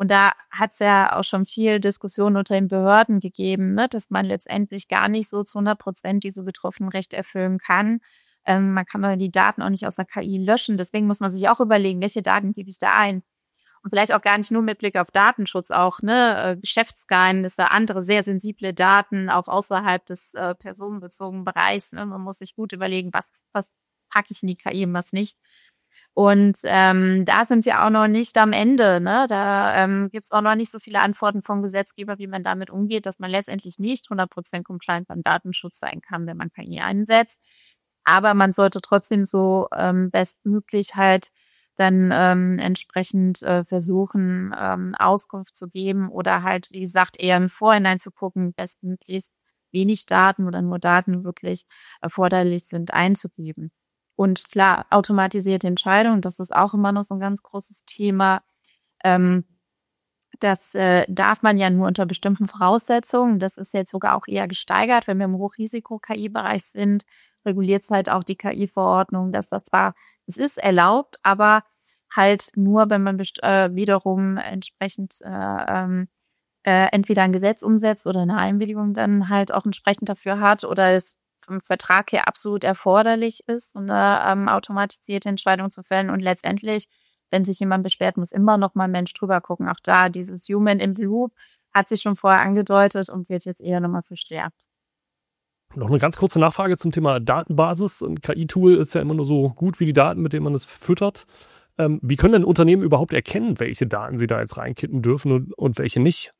Und da hat es ja auch schon viel Diskussion unter den Behörden gegeben, ne, dass man letztendlich gar nicht so zu hundert Prozent diese Betroffenenrechte erfüllen kann. Ähm, man kann dann die Daten auch nicht aus der K I löschen. Deswegen muss man sich auch überlegen, welche Daten gebe ich da ein? Und vielleicht auch gar nicht nur mit Blick auf Datenschutz, auch ne, Geschäftsgeheimnisse, andere sehr sensible Daten, auch außerhalb des äh, personenbezogenen Bereichs. Ne? Man muss sich gut überlegen, was, was packe ich in die K I und was nicht. Und ähm, da sind wir auch noch nicht am Ende. Ne? Da ähm, gibt es auch noch nicht so viele Antworten vom Gesetzgeber, wie man damit umgeht, dass man letztendlich nicht hundert Prozent compliant beim Datenschutz sein kann, wenn man K I einsetzt. Aber man sollte trotzdem so ähm, bestmöglich halt dann ähm, entsprechend äh, versuchen, ähm, Auskunft zu geben oder halt, wie gesagt, eher im Vorhinein zu gucken, bestmöglichst wenig Daten oder nur Daten, die wirklich erforderlich sind, einzugeben. Und klar, automatisierte Entscheidungen, das ist auch immer noch so ein ganz großes Thema. Ähm, das äh, darf man ja nur unter bestimmten Voraussetzungen. Das ist jetzt sogar auch eher gesteigert, wenn wir im Hochrisiko-K I-Bereich sind, reguliert es halt auch die K I-Verordnung, dass das zwar, es ist erlaubt, aber halt nur, wenn man best- äh, wiederum entsprechend äh, ähm, äh, entweder ein Gesetz umsetzt oder eine Einwilligung dann halt auch entsprechend dafür hat oder es vom Vertrag her absolut erforderlich ist, eine ähm, automatisierte Entscheidung zu fällen. Und letztendlich, wenn sich jemand beschwert, muss immer noch mal ein Mensch drüber gucken. Auch da, dieses Human in the Loop hat sich schon vorher angedeutet und wird jetzt eher nochmal verstärkt. Noch eine ganz kurze Nachfrage zum Thema Datenbasis. Ein K I-Tool ist ja immer nur so gut wie die Daten, mit denen man es füttert. Ähm, wie können denn Unternehmen überhaupt erkennen, welche Daten sie da jetzt reinkippen dürfen und, und welche nicht?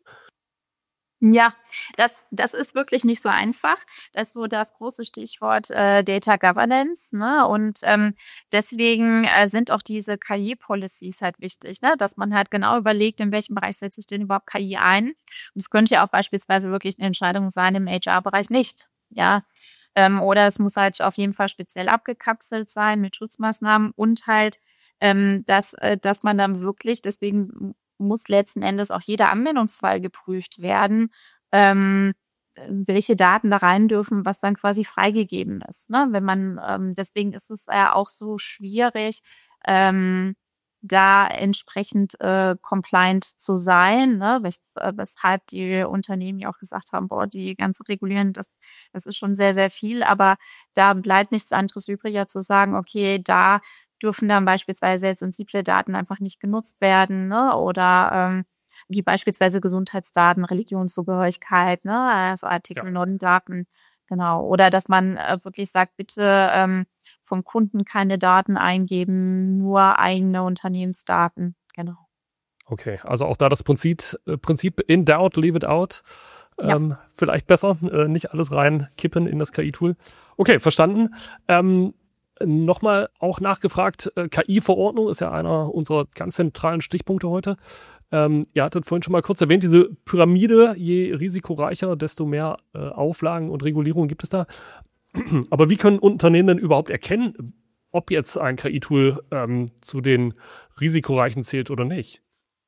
Ja, das, das ist wirklich nicht so einfach. Das ist so das große Stichwort äh, Data Governance. Ne? Und ähm, deswegen äh, sind auch diese K I-Policies halt wichtig, ne? Dass man halt genau überlegt, in welchem Bereich setze ich denn überhaupt K I ein. Und es könnte ja auch beispielsweise wirklich eine Entscheidung sein, im H R-Bereich nicht. Ja, ähm, oder es muss halt auf jeden Fall speziell abgekapselt sein mit Schutzmaßnahmen und halt, ähm, dass, äh, dass man dann wirklich, deswegen muss letzten Endes auch jeder Anwendungsfall geprüft werden, ähm, welche Daten da rein dürfen, was dann quasi freigegeben ist. Ne? Wenn man, ähm, deswegen ist es ja auch so schwierig, ähm, da entsprechend äh, compliant zu sein, ne? Wes- äh, weshalb die Unternehmen ja auch gesagt haben, boah, die ganze Regulierung, das, das ist schon sehr, sehr viel, aber da bleibt nichts anderes übrig, ja zu sagen, okay, da dürfen dann beispielsweise sehr sensible Daten einfach nicht genutzt werden, ne? Oder ähm, wie beispielsweise Gesundheitsdaten, Religionszugehörigkeit, ne? Also Artikel Ja. neun Daten, genau. Oder dass man äh, wirklich sagt, bitte ähm, vom Kunden keine Daten eingeben, nur eigene Unternehmensdaten, genau. Okay, also auch da das Prinzip, äh, Prinzip in doubt, leave it out. Ja. Ähm, vielleicht besser, äh, nicht alles reinkippen in das K I-Tool. Okay, verstanden. Ähm, Nochmal auch nachgefragt, äh, K I-Verordnung ist ja einer unserer ganz zentralen Stichpunkte heute. Ähm, ihr hattet vorhin schon mal kurz erwähnt, diese Pyramide, je risikoreicher, desto mehr äh, Auflagen und Regulierungen gibt es da. Aber wie können Unternehmen denn überhaupt erkennen, ob jetzt ein K I-Tool ähm, zu den risikoreichen zählt oder nicht?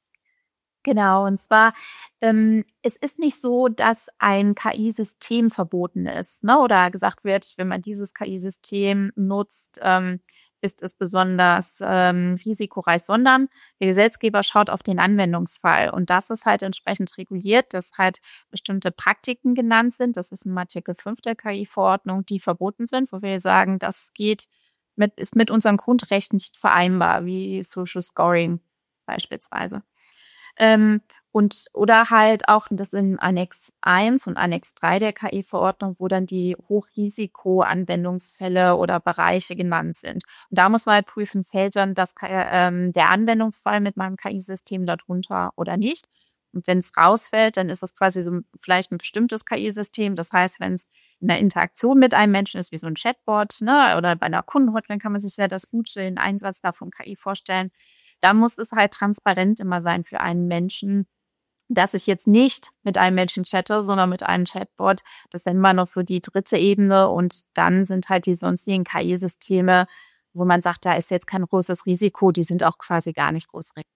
Genau, und zwar, ähm, es ist nicht so, dass ein K I-System verboten ist, ne? Oder gesagt wird, wenn man dieses K I-System nutzt, ähm, ist es besonders ähm, risikoreich, sondern der Gesetzgeber schaut auf den Anwendungsfall. Und das ist halt entsprechend reguliert, dass halt bestimmte Praktiken genannt sind. Das ist im Artikel fünf der K I-Verordnung, die verboten sind, wo wir sagen, das geht mit, ist mit unserem Grundrecht nicht vereinbar, wie Social Scoring beispielsweise. Ähm, und oder halt auch das in Annex eins und Annex drei der K I-Verordnung, wo dann die Hochrisiko-Anwendungsfälle oder Bereiche genannt sind. Und da muss man halt prüfen, fällt dann das, ähm, der Anwendungsfall mit meinem K I-System darunter oder nicht. Und wenn es rausfällt, dann ist das quasi so vielleicht ein bestimmtes K I-System. Das heißt, wenn es in der Interaktion mit einem Menschen ist, wie so ein Chatbot, ne, oder bei einer Kundenhotline kann man sich ja das gute den Einsatz da vom K I vorstellen. Da muss es halt transparent immer sein für einen Menschen, dass ich jetzt nicht mit einem Menschen chatte, sondern mit einem Chatbot. Das ist dann immer noch so die dritte Ebene. Und dann sind halt die sonstigen K I-Systeme, wo man sagt, da ist jetzt kein großes Risiko, die sind auch quasi gar nicht groß reguliert.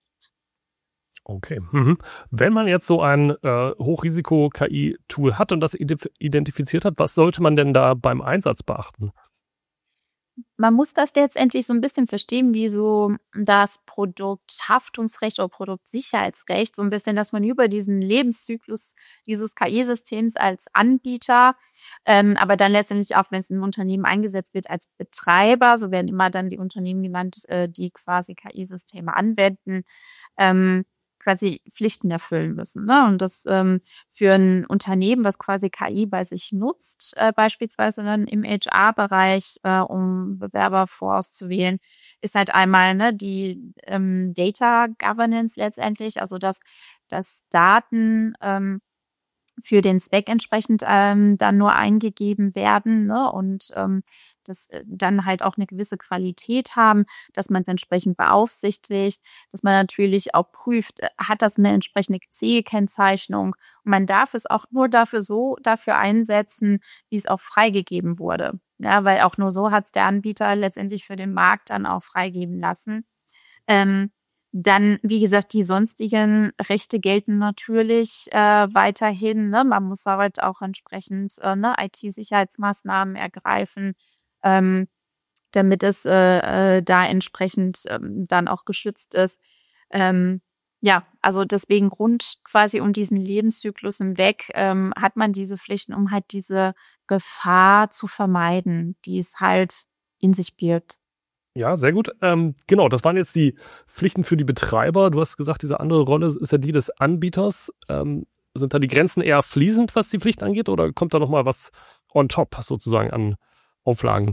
Okay. Mhm. Wenn man jetzt so ein äh, Hochrisiko-K I-Tool hat und das identifiziert hat, was sollte man denn da beim Einsatz beachten? man muss das letztendlich so ein bisschen verstehen, wie so das Produkthaftungsrecht oder Produktsicherheitsrecht, so ein bisschen, dass man über diesen Lebenszyklus dieses K I-Systems als Anbieter, ähm, aber dann letztendlich auch, wenn es im Unternehmen eingesetzt wird, als Betreiber, so werden immer dann die Unternehmen genannt, äh, die quasi K I-Systeme anwenden, ähm, quasi Pflichten erfüllen müssen. Ne? Und das ähm, für ein Unternehmen, was quasi K I bei sich nutzt, äh, beispielsweise dann im H R-Bereich, äh, um Bewerber vorauszuwählen, ist halt einmal ne, die ähm, Data Governance letztendlich, also dass, dass Daten ähm, für den Zweck entsprechend ähm, dann nur eingegeben werden, ne? Und ähm, das äh, dann halt auch eine gewisse Qualität haben, dass man es entsprechend beaufsichtigt, dass man natürlich auch prüft, äh, hat das eine entsprechende C E-Kennzeichnung. Und man darf es auch nur dafür so dafür einsetzen, wie es auch freigegeben wurde. Ja, weil auch nur so hat es der Anbieter letztendlich für den Markt dann auch freigeben lassen. Ähm, Dann, wie gesagt, die sonstigen Rechte gelten natürlich äh, weiterhin. Ne? Man muss halt auch entsprechend äh, ne, I T-Sicherheitsmaßnahmen ergreifen, ähm, damit es äh, äh, da entsprechend ähm, dann auch geschützt ist. Ähm, ja, also deswegen rund quasi um diesen Lebenszyklus hinweg ähm, hat man diese Pflichten, um halt diese Gefahr zu vermeiden, die es halt in sich birgt. Ja, sehr gut. Ähm, genau, das waren jetzt die Pflichten für die Betreiber. Du hast gesagt, diese andere Rolle ist ja die des Anbieters. Ähm, sind da die Grenzen eher fließend, was die Pflicht angeht, oder kommt da nochmal was on top sozusagen an Auflagen?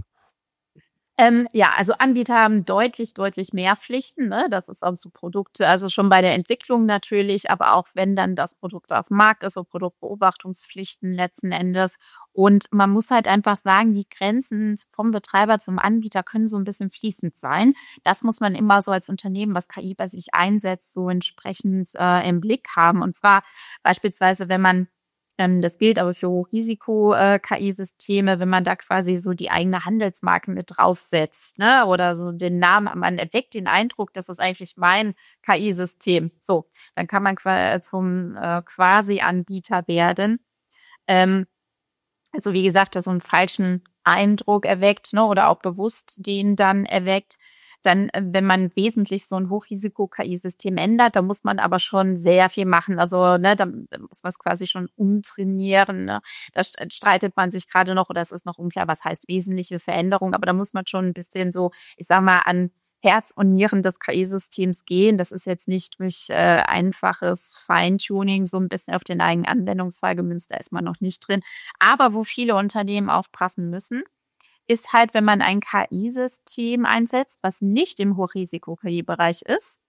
Ähm, ja, also Anbieter haben deutlich, deutlich mehr Pflichten. Ne? Das ist auch so Produkte, also schon bei der Entwicklung natürlich, aber auch wenn dann das Produkt auf dem Markt ist, so Produktbeobachtungspflichten letzten Endes. Und man muss halt einfach sagen, die Grenzen vom Betreiber zum Anbieter können so ein bisschen fließend sein. Das muss man immer so als Unternehmen, was K I bei sich einsetzt, so entsprechend äh, im Blick haben. Und zwar beispielsweise, wenn man Ähm, das gilt aber für Hochrisiko-K I-Systeme, wenn man da quasi so die eigene Handelsmarke mit draufsetzt, ne? Oder so den Namen, man erweckt den Eindruck, das ist eigentlich mein K I-System. So, dann kann man qua- zum äh, Quasi-Anbieter werden. Ähm, also wie gesagt, das so einen falschen Eindruck erweckt, ne? Oder auch bewusst den dann erweckt. Dann, äh, wenn man wesentlich so ein Hochrisiko-K I-System ändert, da muss man aber schon sehr viel machen. Also, ne, da muss man es quasi schon umtrainieren. Ne? Da st- streitet man sich gerade noch, oder es ist noch unklar, was heißt wesentliche Veränderung. Aber da muss man schon ein bisschen so, ich sag mal, an Herz und Nieren des K I-Systems gehen. Das ist jetzt nicht durch äh, einfaches Feintuning so ein bisschen auf den eigenen Anwendungsfall gemünzt. Da ist man noch nicht drin. Aber wo viele Unternehmen aufpassen müssen, ist halt, wenn man ein K I-System einsetzt, was nicht im Hochrisiko-K I-Bereich ist.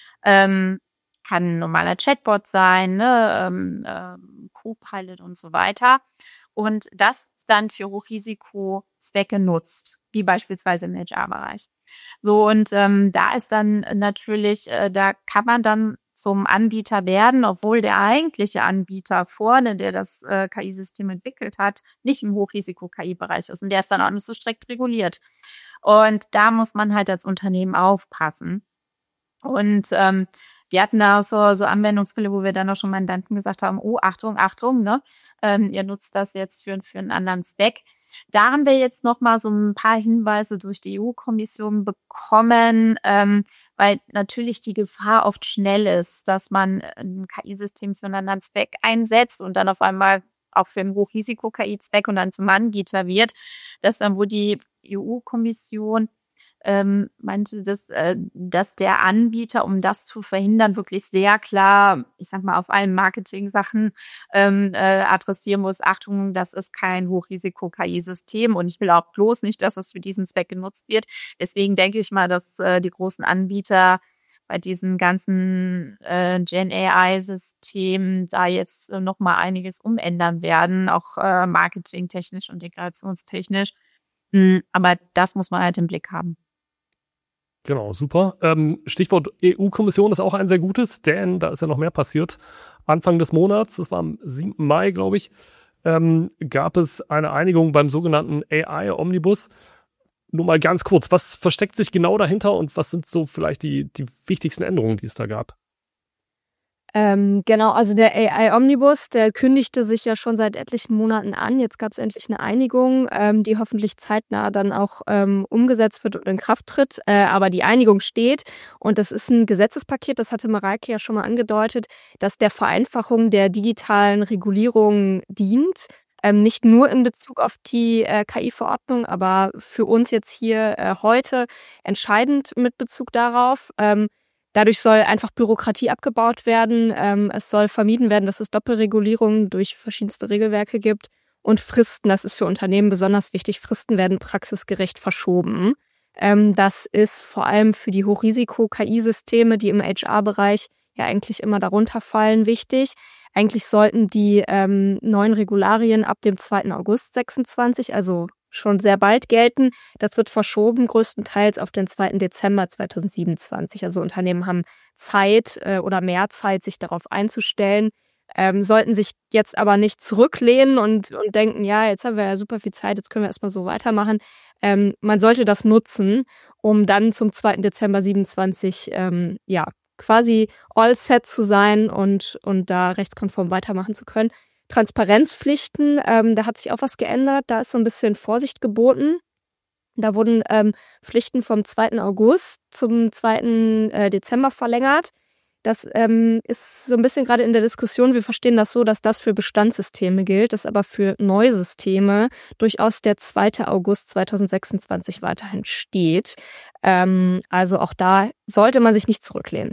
Ähm, kann ein normaler Chatbot sein, ne, ähm, ähm, Copilot und so weiter. Und das dann für Hochrisiko-Zwecke nutzt, wie beispielsweise im H R-Bereich. So, und ähm, da ist dann natürlich, äh, da kann man dann zum Anbieter werden, obwohl der eigentliche Anbieter vorne, der das äh, K I-System entwickelt hat, nicht im Hochrisiko-K I-Bereich ist. Und der ist dann auch nicht so strikt reguliert. Und da muss man halt als Unternehmen aufpassen. Und ähm, wir hatten da auch so, so Anwendungsfälle, wo wir dann auch schon Mandanten gesagt haben, oh, Achtung, Achtung, ne? Ähm, ihr nutzt das jetzt für, für einen anderen Zweck. Da haben wir jetzt noch mal so ein paar Hinweise durch die E U-Kommission bekommen, ähm, weil natürlich die Gefahr oft schnell ist, dass man ein K I-System für einen anderen Zweck einsetzt und dann auf einmal auch für einen Hochrisiko-K I-Zweck und dann zum Anbieter wird. Das dann, wo die E U-Kommission ähm, meinte, dass, äh, dass der Anbieter, um das zu verhindern, wirklich sehr klar, ich sag mal, auf allen Marketing-Sachen ähm, äh, adressieren muss, Achtung, das ist kein Hochrisiko-K I-System und ich will auch bloß nicht, dass es für diesen Zweck genutzt wird. Deswegen denke ich mal, dass äh, die großen Anbieter bei diesen ganzen äh, Gen A I-Systemen da jetzt äh, noch mal einiges umändern werden, auch äh, marketingtechnisch und deklarationstechnisch. Mm, aber das muss man halt im Blick haben. Genau, super. Ähm, Stichwort E U-Kommission ist auch ein sehr gutes, denn da ist ja noch mehr passiert. Anfang des Monats, das war am siebten Mai, glaube ich, ähm, gab es eine Einigung beim sogenannten A I-Omnibus. Nur mal ganz kurz, was versteckt sich genau dahinter und was sind so vielleicht die, die wichtigsten Änderungen, die es da gab? Ähm, genau, also der A I-Omnibus, der kündigte sich ja schon seit etlichen Monaten an. Jetzt gab es endlich eine Einigung, ähm, die hoffentlich zeitnah dann auch ähm, umgesetzt wird und in Kraft tritt. Äh, aber die Einigung steht und das ist ein Gesetzespaket, das hatte Mareike ja schon mal angedeutet, das der Vereinfachung der digitalen Regulierung dient. Ähm, nicht nur in Bezug auf die äh, K I-Verordnung, aber für uns jetzt hier äh, heute entscheidend mit Bezug darauf. Ähm, Dadurch soll einfach Bürokratie abgebaut werden. Ähm, es soll vermieden werden, dass es Doppelregulierungen durch verschiedenste Regelwerke gibt. Und Fristen, das ist für Unternehmen besonders wichtig, Fristen werden praxisgerecht verschoben. Ähm, das ist vor allem für die Hochrisiko-K I-Systeme, die im H R-Bereich ja eigentlich immer darunter fallen, wichtig. Eigentlich sollten die ähm, neuen Regularien ab dem zweiten August sechsundzwanzig, also schon sehr bald gelten. Das wird verschoben, größtenteils auf den zweiten Dezember zweitausendsiebenundzwanzig. Also Unternehmen haben Zeit äh, oder mehr Zeit, sich darauf einzustellen, ähm, sollten sich jetzt aber nicht zurücklehnen und, und denken, ja, jetzt haben wir ja super viel Zeit, jetzt können wir erstmal so weitermachen. Ähm, man sollte das nutzen, um dann zum zweiten Dezember siebenundzwanzig ähm, ja, quasi all set zu sein und, und da rechtskonform weitermachen zu können. Transparenzpflichten, ähm, da hat sich auch was geändert. Da ist so ein bisschen Vorsicht geboten. Da wurden ähm, Pflichten vom zweiten August zum zweiten Äh, Dezember verlängert. Das ähm, ist so ein bisschen gerade in der Diskussion. Wir verstehen das so, dass das für Bestandssysteme gilt, dass aber für neue Systeme durchaus der zweite August zweitausendsechsundzwanzig weiterhin steht. Ähm, also auch da sollte man sich nicht zurücklehnen.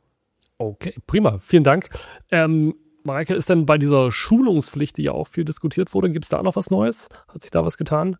Okay, prima. Vielen Dank. Ähm, Mareike, ist denn bei dieser Schulungspflicht, die ja auch viel diskutiert wurde, gibt es da noch was Neues? Hat sich da was getan?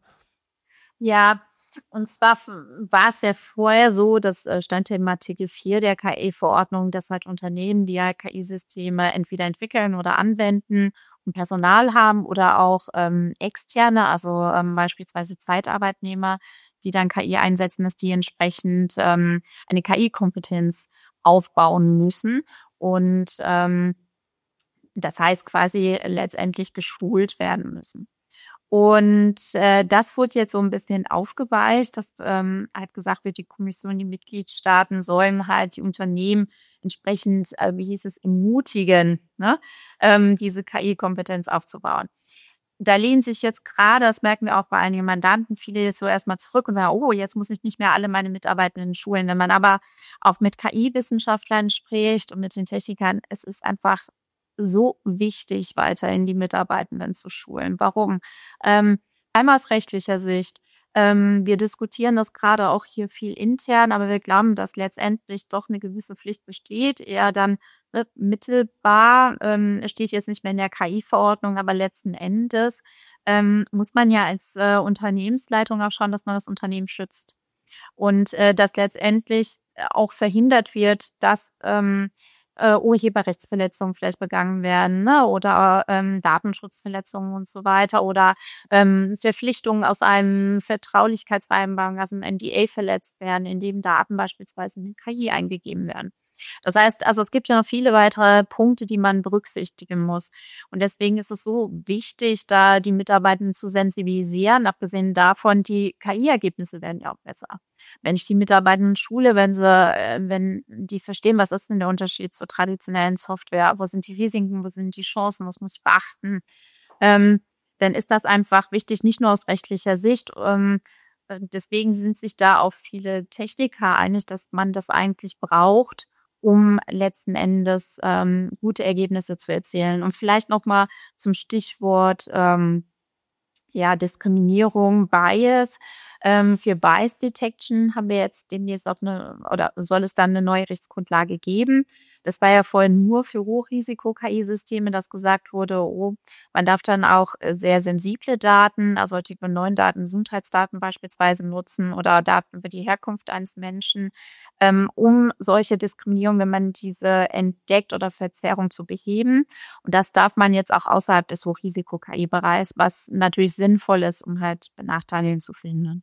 Ja, und zwar war es ja vorher so, das äh, stand ja im Artikel vier der K I-Verordnung, dass halt Unternehmen, die ja K I-Systeme entweder entwickeln oder anwenden und Personal haben oder auch ähm, externe, also ähm, beispielsweise Zeitarbeitnehmer, die dann K I einsetzen, dass die entsprechend ähm, eine K I-Kompetenz aufbauen müssen. Und ähm, das heißt quasi letztendlich geschult werden müssen. Und äh, das wurde jetzt so ein bisschen aufgeweicht, dass ähm, halt gesagt wird, die Kommission, die Mitgliedstaaten sollen halt die Unternehmen entsprechend, äh, wie hieß es, ermutigen, ne, ähm, diese K I-Kompetenz aufzubauen. Da lehnen sich jetzt gerade, das merken wir auch bei einigen Mandanten, viele so erstmal zurück und sagen, oh, jetzt muss ich nicht mehr alle meine Mitarbeitenden schulen. Wenn man aber auch mit K I-Wissenschaftlern spricht und mit den Technikern, es ist einfach so wichtig, weiterhin die Mitarbeitenden zu schulen. Warum? Ähm, einmal aus rechtlicher Sicht. Ähm, wir diskutieren das gerade auch hier viel intern, aber wir glauben, dass letztendlich doch eine gewisse Pflicht besteht, eher dann ne, mittelbar, ähm, steht jetzt nicht mehr in der K I-Verordnung, aber letzten Endes ähm, muss man ja als äh, Unternehmensleitung auch schauen, dass man das Unternehmen schützt. Und äh, dass letztendlich auch verhindert wird, dass ähm, äh, Urheberrechtsverletzungen vielleicht begangen werden, ne? Oder ähm, Datenschutzverletzungen und so weiter oder ähm, Verpflichtungen aus einem Vertraulichkeitsvereinbarung, also ein N D A verletzt werden, in dem Daten beispielsweise in K I eingegeben werden. Das heißt, also es gibt ja noch viele weitere Punkte, die man berücksichtigen muss. Und deswegen ist es so wichtig, da die Mitarbeitenden zu sensibilisieren. Abgesehen davon, die K I-Ergebnisse werden ja auch besser. Wenn ich die Mitarbeitenden schule, wenn sie, wenn die verstehen, was ist denn der Unterschied zur traditionellen Software, wo sind die Risiken, wo sind die Chancen, was muss ich beachten, ähm, dann ist das einfach wichtig, nicht nur aus rechtlicher Sicht. Ähm, deswegen sind sich da auch viele Techniker einig, dass man das eigentlich braucht, um letzten Endes ähm, gute Ergebnisse zu erzielen. Und vielleicht nochmal zum Stichwort ähm, ja, Diskriminierung, Bias. Ähm, für Bias Detection haben wir jetzt demnächst auch eine, oder soll es dann eine neue Rechtsgrundlage geben. Das war ja vorher nur für Hochrisiko-K I-Systeme, dass gesagt wurde, oh, man darf dann auch sehr sensible Daten, also Artikel neun Daten, Gesundheitsdaten beispielsweise nutzen oder Daten über die Herkunft eines Menschen, ähm, um solche Diskriminierung, wenn man diese entdeckt oder Verzerrung zu beheben. Und das darf man jetzt auch außerhalb des Hochrisiko-K I-Bereichs, was natürlich sinnvoll ist, um halt Benachteiligungen zu verhindern.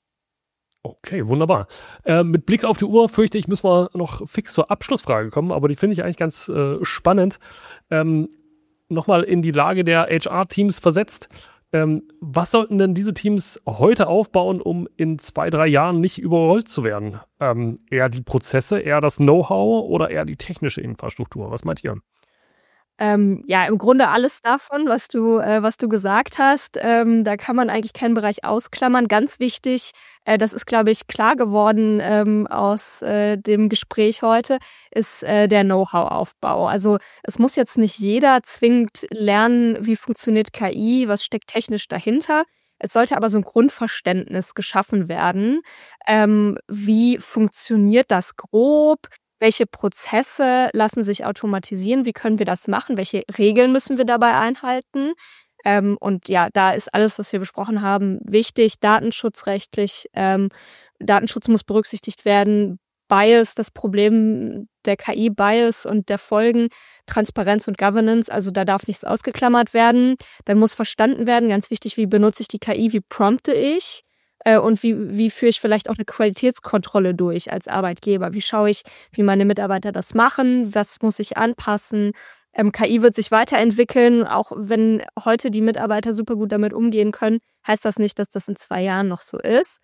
Okay, wunderbar. Äh, mit Blick auf die Uhr fürchte ich, müssen wir noch fix zur Abschlussfrage kommen, aber die finde ich eigentlich ganz äh, spannend. Ähm, Nochmal in die Lage der H R-Teams versetzt. Ähm, was sollten denn diese Teams heute aufbauen, um in zwei, drei Jahren nicht überrollt zu werden? Ähm, eher die Prozesse, eher das Know-how oder eher die technische Infrastruktur? Was meint ihr? Ähm, ja, im Grunde alles davon, was du, äh, was du gesagt hast. Ähm, da kann man eigentlich keinen Bereich ausklammern. Ganz wichtig, äh, das ist, glaube ich, klar geworden ähm, aus äh, dem Gespräch heute, ist äh, der Know-how-Aufbau. Also es muss jetzt nicht jeder zwingend lernen, wie funktioniert K I, was steckt technisch dahinter. Es sollte aber so ein Grundverständnis geschaffen werden. Ähm, wie funktioniert das grob? Welche Prozesse lassen sich automatisieren? Wie können wir das machen? Welche Regeln müssen wir dabei einhalten? Ähm, und ja, da ist alles, was wir besprochen haben, wichtig. Datenschutzrechtlich, ähm, Datenschutz muss berücksichtigt werden. Bias, das Problem der K I-Bias und der Folgen, Transparenz und Governance, also da darf nichts ausgeklammert werden. Dann muss verstanden werden, ganz wichtig, wie benutze ich die K I, wie prompte ich? Und wie, wie führe ich vielleicht auch eine Qualitätskontrolle durch als Arbeitgeber? Wie schaue ich, wie meine Mitarbeiter das machen? Was muss ich anpassen? Ähm, K I wird sich weiterentwickeln. Auch wenn heute die Mitarbeiter super gut damit umgehen können, heißt das nicht, dass das in zwei Jahren noch so ist.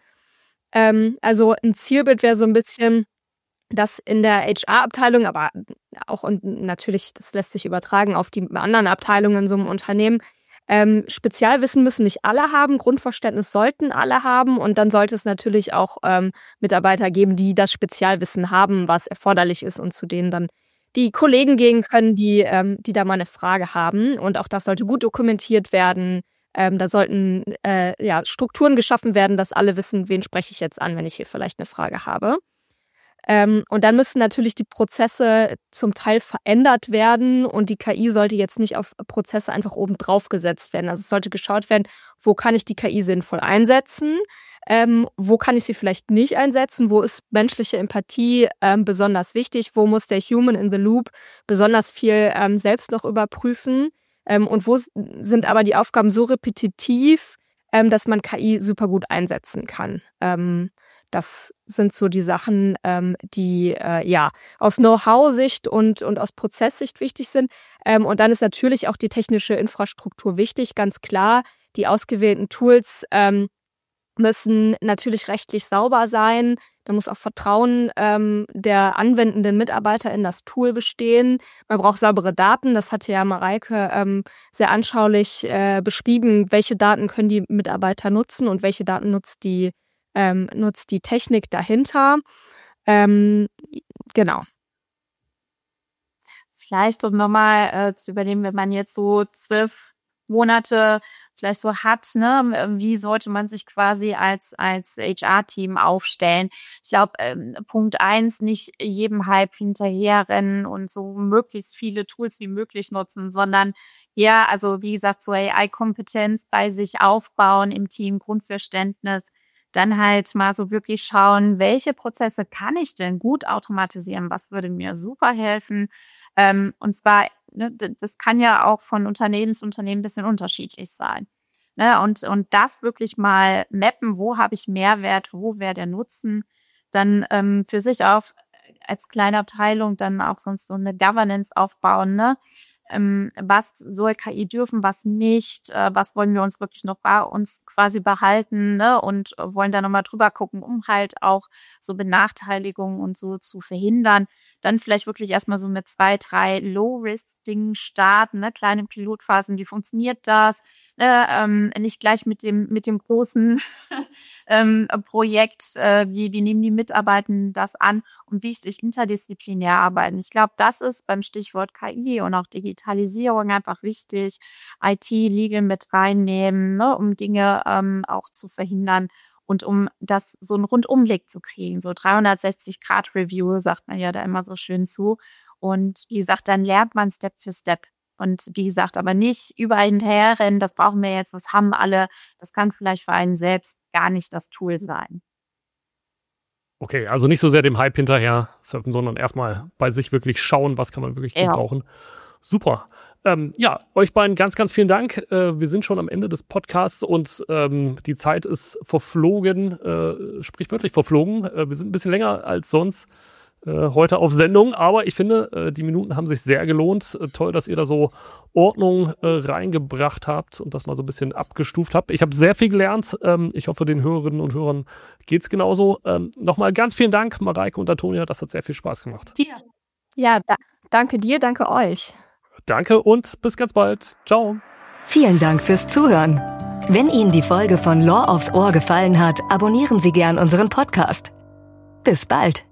Ähm, also ein Zielbild wäre so ein bisschen, dass in der H R-Abteilung, aber auch und natürlich, das lässt sich übertragen auf die anderen Abteilungen in so einem Unternehmen, Ähm, Spezialwissen müssen nicht alle haben, Grundverständnis sollten alle haben und dann sollte es natürlich auch ähm, Mitarbeiter geben, die das Spezialwissen haben, was erforderlich ist und zu denen dann die Kollegen gehen können, die, ähm, die da mal eine Frage haben und auch das sollte gut dokumentiert werden. Ähm, da sollten äh, ja, Strukturen geschaffen werden, dass alle wissen, wen spreche ich jetzt an, wenn ich hier vielleicht eine Frage habe. Ähm, und dann müssen natürlich die Prozesse zum Teil verändert werden und die K I sollte jetzt nicht auf Prozesse einfach oben drauf gesetzt werden. Also es sollte geschaut werden, wo kann ich die K I sinnvoll einsetzen, ähm, wo kann ich sie vielleicht nicht einsetzen, wo ist menschliche Empathie ähm, besonders wichtig, wo muss der Human in the Loop besonders viel ähm, selbst noch überprüfen ähm, und wo sind aber die Aufgaben so repetitiv, ähm, dass man K I super gut einsetzen kann. Ähm, Das sind so die Sachen, ähm, die äh, ja aus Know-how-Sicht und, und aus Prozesssicht wichtig sind. Ähm, und dann ist natürlich auch die technische Infrastruktur wichtig, ganz klar. Die ausgewählten Tools ähm, müssen natürlich rechtlich sauber sein. Da muss auch Vertrauen ähm, der anwendenden Mitarbeiter in das Tool bestehen. Man braucht saubere Daten. Das hatte ja Mareike ähm, sehr anschaulich äh, beschrieben. Welche Daten können die Mitarbeiter nutzen und welche Daten nutzt die Ähm, nutzt die Technik dahinter. Ähm, genau. Vielleicht, um nochmal äh, zu überlegen, wenn man jetzt so zwölf Monate vielleicht so hat, ne, wie sollte man sich quasi als, als H R-Team aufstellen? Ich glaube, ähm, Punkt eins, nicht jedem Hype hinterherrennen und so möglichst viele Tools wie möglich nutzen, sondern ja, also wie gesagt, so A I-Kompetenz bei sich aufbauen im Team, Grundverständnis, dann halt mal so wirklich schauen, welche Prozesse kann ich denn gut automatisieren, was würde mir super helfen. Ähm, und zwar, ne, das kann ja auch von Unternehmen zu Unternehmen ein bisschen unterschiedlich sein. Ne? Und, und das wirklich mal mappen, wo habe ich Mehrwert, wo wäre der Nutzen, dann ähm, für sich auch als kleine Abteilung dann auch sonst so eine Governance aufbauen, ne? Ähm, was soll K I dürfen, was nicht, äh, was wollen wir uns wirklich noch bei uns quasi behalten, ne? Und wollen da nochmal drüber gucken, um halt auch so Benachteiligungen und so zu verhindern. Dann vielleicht wirklich erstmal so mit zwei, drei Low-Risk-Dingen starten, ne? Kleine Pilotphasen, wie funktioniert das? Ne? Ähm, nicht gleich mit dem mit dem großen ähm, Projekt, äh, wie, wie nehmen die Mitarbeitenden das an und wichtig, interdisziplinär arbeiten. Ich glaube, das ist beim Stichwort K I und auch Digitalisierung einfach wichtig. I T, Legal mit reinnehmen, ne, um Dinge ähm, auch zu verhindern und um das so einen Rundumblick zu kriegen. So dreihundertsechzig Grad Review sagt man ja da immer so schön zu. Und wie gesagt, dann lernt man Step für Step. Und wie gesagt, aber nicht überall hinterherrennen, das brauchen wir jetzt, das haben alle. Das kann vielleicht für einen selbst gar nicht das Tool sein. Okay, also nicht so sehr dem Hype hinterher surfen, sondern erstmal bei sich wirklich schauen, was kann man wirklich Ja. gebrauchen. Super. Ähm, ja, euch beiden ganz, ganz vielen Dank. Äh, wir sind schon am Ende des Podcasts und ähm, die Zeit ist verflogen, äh, sprichwörtlich verflogen. Äh, wir sind ein bisschen länger als sonst. äh, heute auf Sendung. Aber ich finde, äh, die Minuten haben sich sehr gelohnt. Äh, toll, dass ihr da so Ordnung äh, reingebracht habt und das mal so ein bisschen abgestuft habt. Ich habe sehr viel gelernt. Ähm, ich hoffe, den Hörerinnen und Hörern geht's genauso. Ähm, Nochmal ganz vielen Dank, Mareike und Antonia. Das hat sehr viel Spaß gemacht. Dir. Ja, da, danke dir, danke euch. Danke und bis ganz bald. Ciao. Vielen Dank fürs Zuhören. Wenn Ihnen die Folge von Law aufs Ohr gefallen hat, abonnieren Sie gern unseren Podcast. Bis bald.